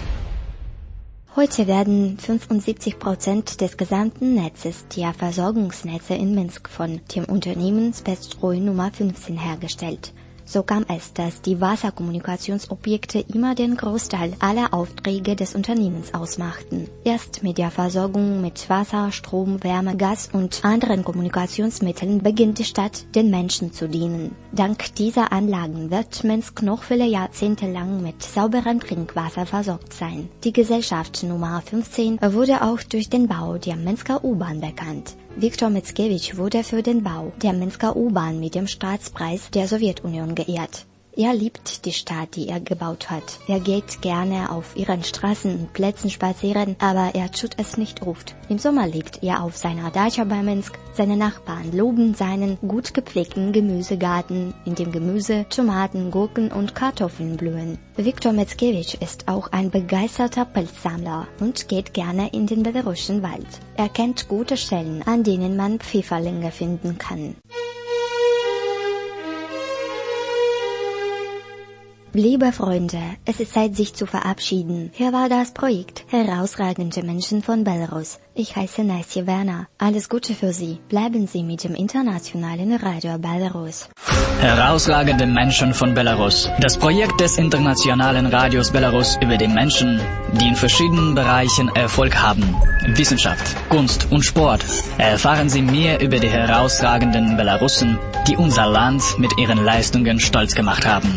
Heute werden fünfundsiebzig Prozent des gesamten Netzes der Versorgungsnetze in Minsk von dem Unternehmen Specstroj Nummer fünfzehn hergestellt. So kam es, dass die Wasserkommunikationsobjekte immer den Großteil aller Aufträge des Unternehmens ausmachten. Erst mit der Versorgung mit Wasser, Strom, Wärme, Gas und anderen Kommunikationsmitteln beginnt die Stadt, den Menschen zu dienen. Dank dieser Anlagen wird Minsk noch viele Jahrzehnte lang mit sauberem Trinkwasser versorgt sein. Die Gesellschaft Nummer fünfzehn wurde auch durch den Bau der Minsker U-Bahn bekannt. Viktor Mickiewicz wurde für den Bau der Minsker U-Bahn mit dem Staatspreis der Sowjetunion geehrt. Er liebt die Stadt, die er gebaut hat. Er geht gerne auf ihren Straßen und Plätzen spazieren, aber er tut es nicht oft. Im Sommer lebt er auf seiner Dacha bei Minsk. Seine Nachbarn loben seinen gut gepflegten Gemüsegarten, in dem Gemüse, Tomaten, Gurken und Kartoffeln blühen. Viktor Mickiewicz ist auch ein begeisterter Pilzsammler und geht gerne in den belarussischen Wald. Er kennt gute Stellen, an denen man Pfifferlinge finden kann. Liebe Freunde, es ist Zeit, sich zu verabschieden. Hier war das Projekt Herausragende Menschen von Belarus. Ich heiße Nasja Werner. Alles Gute für Sie. Bleiben Sie mit dem internationalen Radio Belarus. Herausragende Menschen von Belarus. Das Projekt des internationalen Radios Belarus über die Menschen, die in verschiedenen Bereichen Erfolg haben. Wissenschaft, Kunst und Sport. Erfahren Sie mehr über die herausragenden Belarussen, die unser Land mit ihren Leistungen stolz gemacht haben.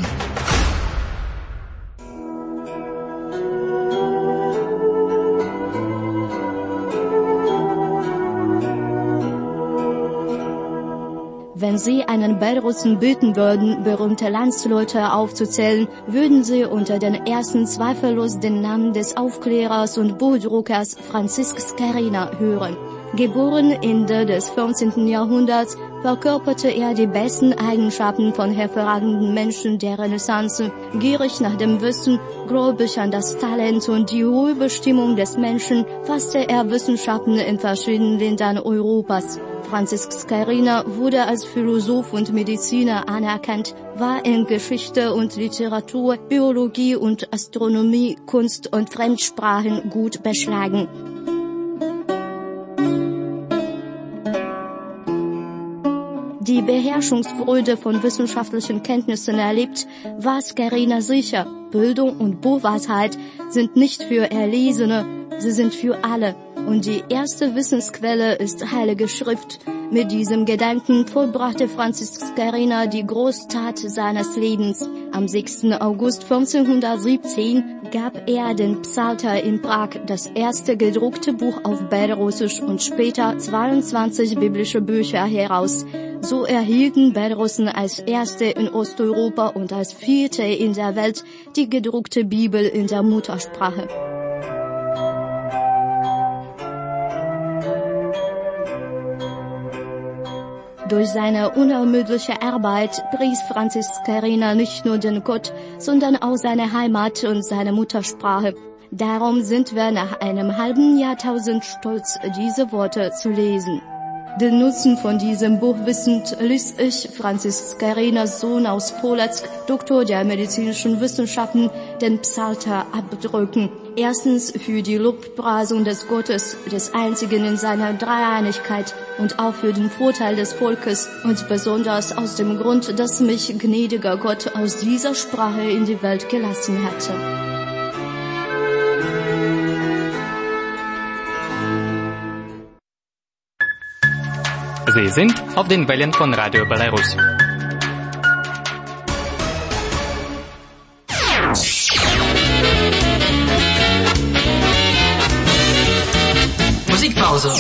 Wenn Sie einen Belarussen bitten würden, berühmte Landsleute aufzuzählen, würden Sie unter den ersten zweifellos den Namen des Aufklärers und Buchdruckers Franzisk Skarina hören. Geboren Ende des fünfzehnten Jahrhunderts, verkörperte er die besten Eigenschaften von hervorragenden Menschen der Renaissance, gierig nach dem Wissen, gläubig an das Talent und die hohe Bestimmung des Menschen, fasste er Wissenschaften in verschiedenen Ländern Europas. Franzisk Skarina wurde als Philosoph und Mediziner anerkannt, war in Geschichte und Literatur, Biologie und Astronomie, Kunst und Fremdsprachen gut beschlagen. Die Beherrschungsfreude von wissenschaftlichen Kenntnissen erlebt, war Skarina sicher. Bildung und Buchweisheit sind nicht für Erlesene, sie sind für alle. Und die erste Wissensquelle ist Heilige Schrift. Mit diesem Gedanken vollbrachte Franzisk Skarina die Großtat seines Lebens. Am sechsten August fünfzehnhundertsiebzehn gab er den Psalter in Prag, das erste gedruckte Buch auf Belarusisch und später zweiundzwanzig biblische Bücher heraus. So erhielten Belarussen als erste in Osteuropa und als vierte in der Welt die gedruckte Bibel in der Muttersprache. Durch seine unermüdliche Arbeit pries Franzisk Skarina nicht nur den Gott, sondern auch seine Heimat und seine Muttersprache. Darum sind wir nach einem halben Jahrtausend stolz, diese Worte zu lesen. Den Nutzen von diesem Buch wissend, ließ ich Franzisk Skarinas Sohn aus Polotsk, Doktor der medizinischen Wissenschaften, den Psalter abdrücken. Erstens für die Lobpreisung des Gottes, des Einzigen in seiner Dreieinigkeit und auch für den Vorteil des Volkes und besonders aus dem Grund, dass mich gnädiger Gott aus dieser Sprache in die Welt gelassen hatte. Sie sind auf den Wellen von Radio Belarus. Musikpause.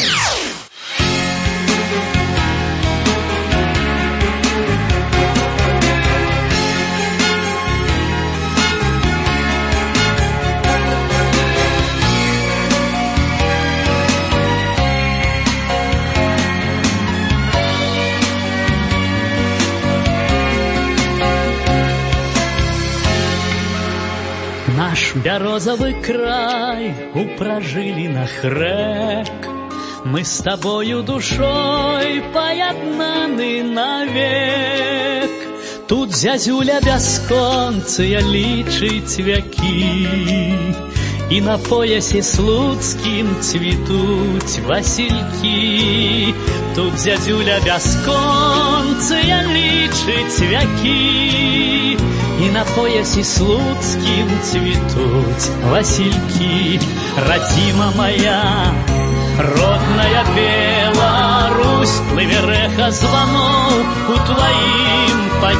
Наш березовый край упражили на хрек. Мы с тобою душой поєднані навек. Тут зязюля бясконцыя лічыць вякі, і на поясе слуцкім цвітуць васількі. Тут зязюля бясконцыя лічыць вякі, и на поясе слуцким цветут васильки. Родима моя, родная Беларусь, плыве рэха звонов у твоим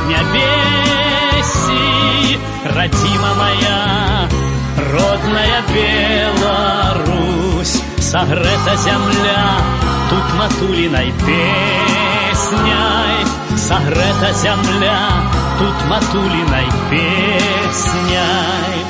поднябеси. Родима моя, родная Беларусь, согрета земля тут матулиной песней. Согрета земля тут матулиной песней.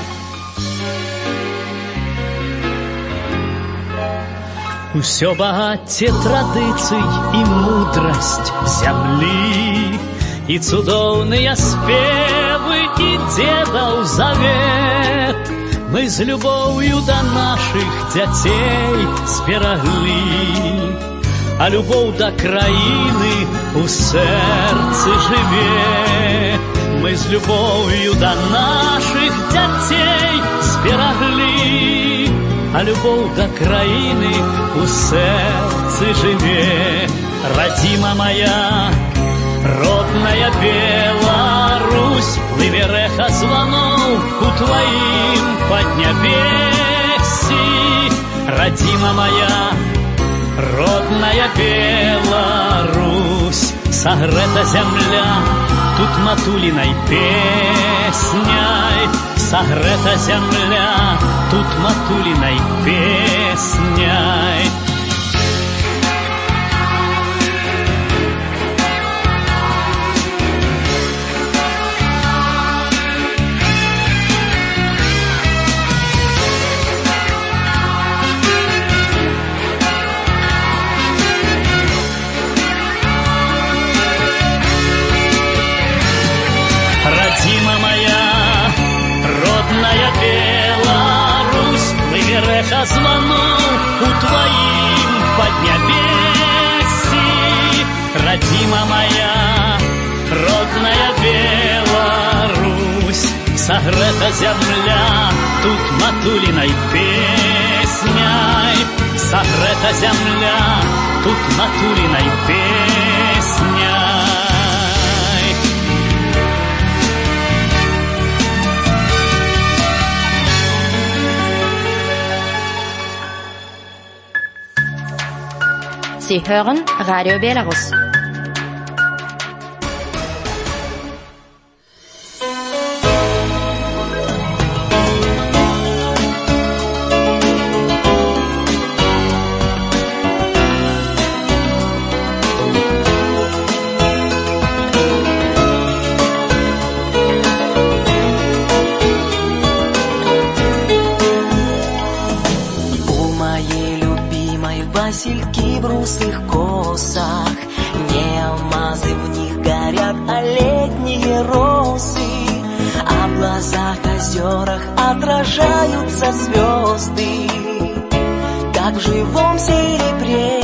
Усё багацце традыцый і мудрасць зямлі, і цудоўныя спевы, і дзедаў завет. Мы з любоўю да нашых дзяцей збераглі. а любоў да краіны у сэрцы жыве. Мы з любоўю да нашых дзяцей збераглі, а любоў да краіны у сэрцы жыве. Радзіма моя, родная Беларусь, плыве рэха званоў у тваім паднябесі. Радзіма моя, родная Беларусь, сагрэта зямля тут матулінай песняй, сагрэта зямля тут матулінай песняй. Радзіма моя, родная Беларусь, плыве рэха званоў у тваім паднябесі. Радзіма моя, родная Беларусь, сагрэта зямля тут матулінай песняй, сагрэта зямля тут матулінай песняй. Sie hören Radio Belarus. Васильки в русых косах, не алмазы, в них горят, а летние росы. А в глазах, озерах отражаются звезды, как в живом серебре.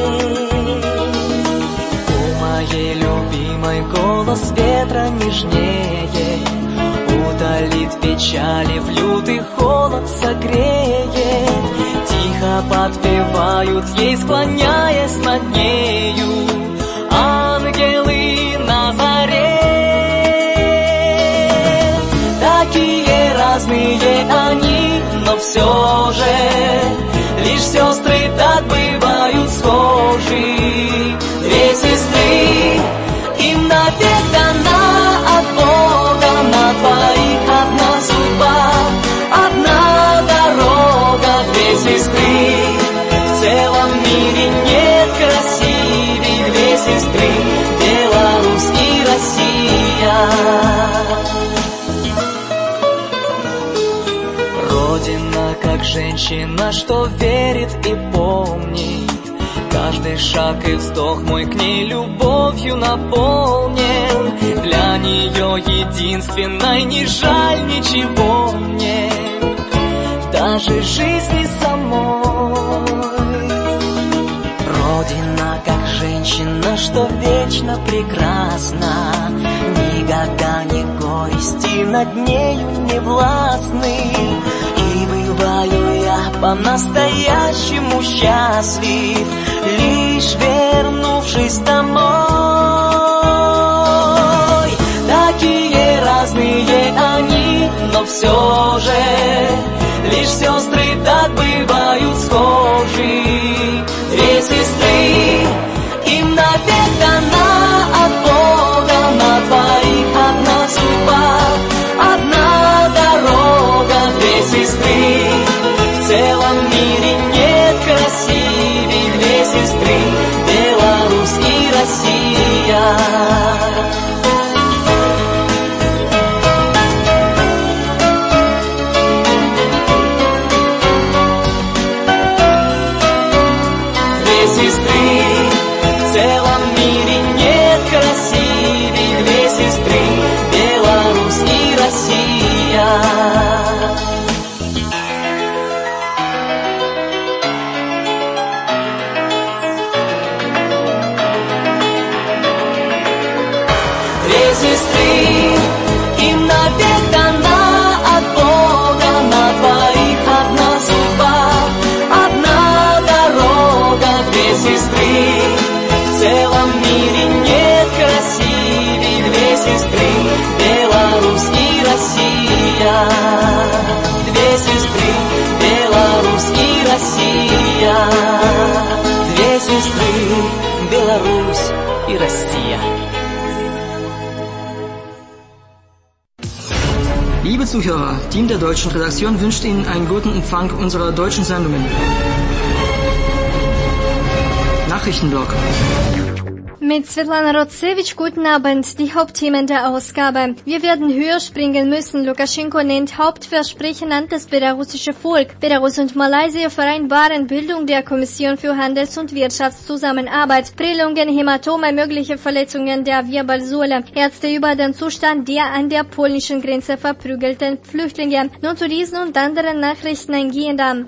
У моей любимой голос ветра нежнее, утолит печали, в лютый холод согреет. Тихо подпевают ей, склоняясь над нею, ангелы на заре. Такие разные они, но все же лишь сестры так бывают схожи. Две сестры, им навек дана от Бога, на двоих одна судьба, одна дорога. Две сестры, в целом мире нет красивей. Две сестры, Беларусь и Россия. Родина, как женщина, что верит и помнит. Каждый шаг и вздох мой к ней любовью наполнен. Для нее единственной не жаль ничего мне, даже жизни самой. Родина, как женщина, что вечно прекрасна. Ни года, ни горести над нею не властны. И бываю я по-настоящему счастлив, лишь вернувшись домой. Такие разные они, но все же лишь сестры так бывают схожи. Две сестры, им навек дана от Бога, на двоих одна судьба, одна дорога. Две сестры, в целом мире нет красивей. Две сестры, Беларусь и Россия. сестры, им навек дана от Бога, на двоих одна судьба, одна дорога, две сестры. В целом мире нет красивей, две сестры, Беларусь и Россия. Две сестры, Беларусь и Россия. Две сестры, Беларусь и Россия. Liebe Zuhörer, Team der deutschen Redaktion wünscht Ihnen einen guten Empfang unserer deutschen Sendungen. Nachrichtenblock. Mit Svetlana Rotsevich, guten Abend. Die Hauptthemen der Ausgabe. Wir werden höher springen müssen. Lukaschenko nennt Hauptversprechen an das belarussische Volk. Belarus und Malaysia vereinbaren Bildung der Kommission für Handels- und Wirtschaftszusammenarbeit. Prellungen, Hämatome, mögliche Verletzungen der Wirbelsäule. Ärzte über den Zustand der an der polnischen Grenze verprügelten Flüchtlinge. Nun zu diesen und anderen Nachrichten eingehender.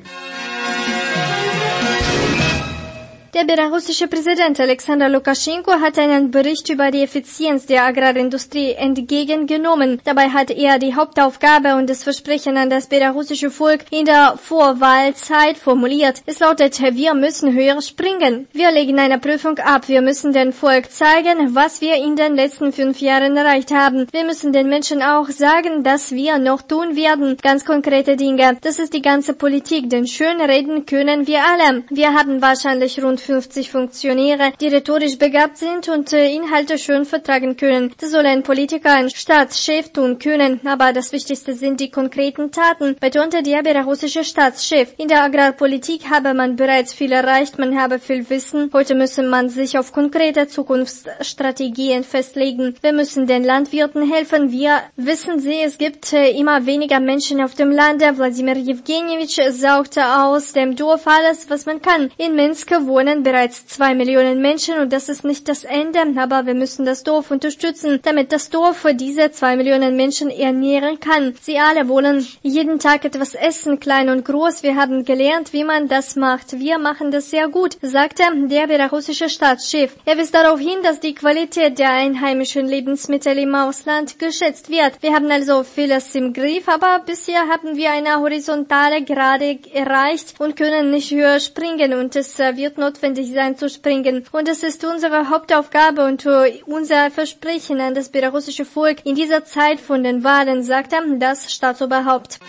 Der belarussische Präsident Alexander Lukaschenko hat einen Bericht über die Effizienz der Agrarindustrie entgegengenommen. Dabei hat er die Hauptaufgabe und das Versprechen an das belarussische Volk in der Vorwahlzeit formuliert. Es lautet, wir müssen höher springen. Wir legen eine Prüfung ab. Wir müssen dem Volk zeigen, was wir in den letzten fünf Jahren erreicht haben. Wir müssen den Menschen auch sagen, dass wir noch tun werden. Ganz konkrete Dinge. Das ist die ganze Politik, denn schön reden können wir alle. Wir haben wahrscheinlich rund fünfzig Funktionäre, die rhetorisch begabt sind und äh, Inhalte schön vertragen können. Das soll ein Politiker, ein Staatschef tun können. Aber das Wichtigste sind die konkreten Taten, betonte der belarussische Staatschef. In der Agrarpolitik habe man bereits viel erreicht, man habe viel Wissen. Heute müsse man sich auf konkrete Zukunftsstrategien festlegen. Wir müssen den Landwirten helfen. Wir wissen sie, es gibt äh, immer weniger Menschen auf dem Lande. Wladimir Jewgenjewitsch saugte aus dem Dorf alles, was man kann. In Minsk wohnen bereits zwei Millionen Menschen und das ist nicht das Ende, aber wir müssen das Dorf unterstützen, damit das Dorf für diese zwei Millionen Menschen ernähren kann. Sie alle wollen jeden Tag etwas essen, klein und groß. Wir haben gelernt, wie man das macht. Wir machen das sehr gut, sagte der belarussische Staatschef. Er wies darauf hin, dass die Qualität der einheimischen Lebensmittel im Ausland geschätzt wird. Wir haben also vieles im Griff, aber bisher haben wir eine horizontale Gerade erreicht und können nicht höher springen und es wird notwendig sein zu springen. Und es ist unsere Hauptaufgabe und unser Versprechen an das belarussische Volk in dieser Zeit von den Wahlen, sagte das Staatsoberhaupt.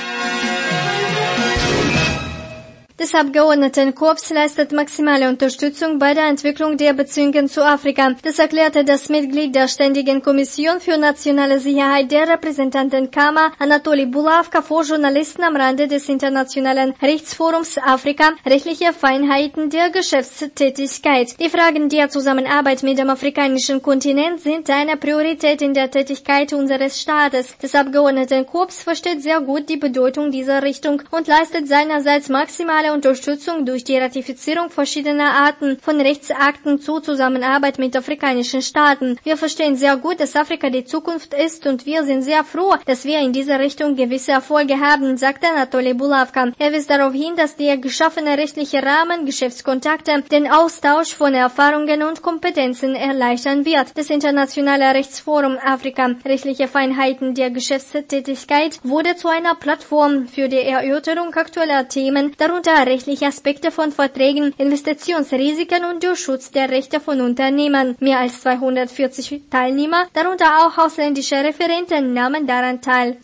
Das Abgeordnetenkorps leistet maximale Unterstützung bei der Entwicklung der Beziehungen zu Afrika. Das erklärte das Mitglied der Ständigen Kommission für nationale Sicherheit der Repräsentantenkammer Anatoli Bulavka vor Journalisten am Rande des Internationalen Rechtsforums Afrika, rechtliche Feinheiten der Geschäftstätigkeit. Die Fragen der Zusammenarbeit mit dem afrikanischen Kontinent sind eine Priorität in der Tätigkeit unseres Staates. Das Abgeordnetenkorps versteht sehr gut die Bedeutung dieser Richtung und leistet seinerseits maximale Unterstützung durch die Ratifizierung verschiedener Arten von Rechtsakten zur Zusammenarbeit mit afrikanischen Staaten. Wir verstehen sehr gut, dass Afrika die Zukunft ist und wir sind sehr froh, dass wir in dieser Richtung gewisse Erfolge haben, sagte Anatoli Bulavka. Er wies darauf hin, dass der geschaffene rechtliche Rahmen Geschäftskontakte den Austausch von Erfahrungen und Kompetenzen erleichtern wird. Das Internationale Rechtsforum Afrika, rechtliche Feinheiten der Geschäftstätigkeit, wurde zu einer Plattform für die Erörterung aktueller Themen, darunter rechtliche Aspekte von Verträgen, Investitionsrisiken und der Schutz der Rechte von Unternehmen. Mehr als zweihundertvierzig Teilnehmer, darunter auch ausländische Referenten, nahmen daran teil.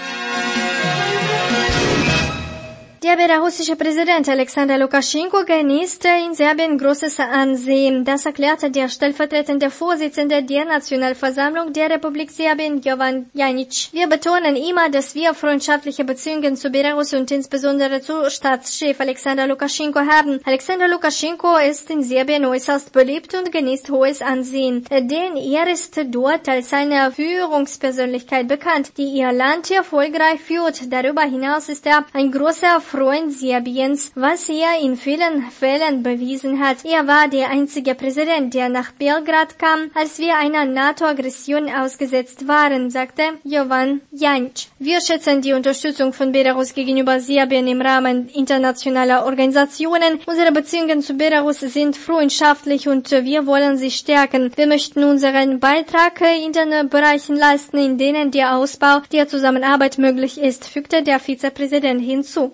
Der belarussische Präsident Alexander Lukaschenko genießt in Serbien großes Ansehen. Das erklärte der stellvertretende Vorsitzende der Nationalversammlung der Republik Serbien, Jovan Janic. Wir betonen immer, dass wir freundschaftliche Beziehungen zu Belarus und insbesondere zu Staatschef Alexander Lukaschenko haben. Alexander Lukaschenko ist in Serbien äußerst beliebt und genießt hohes Ansehen, denn er ist dort als eine Führungspersönlichkeit bekannt, die ihr Land erfolgreich führt. Darüber hinaus ist er ein großer Freund Serbiens, was er in vielen Fällen bewiesen hat. Er war der einzige Präsident, der nach Belgrad kam, als wir einer NATO-Aggression ausgesetzt waren, sagte Jovan Janic. Wir schätzen die Unterstützung von Belarus gegenüber Serbien im Rahmen internationaler Organisationen. Unsere Beziehungen zu Belarus sind freundschaftlich und wir wollen sie stärken. Wir möchten unseren Beitrag in den Bereichen leisten, in denen der Ausbau der Zusammenarbeit möglich ist, fügte der Vizepräsident hinzu.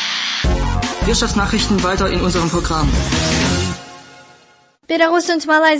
Wirtschaftsnachrichten weiter in unserem Programm. Belarus und Malaysia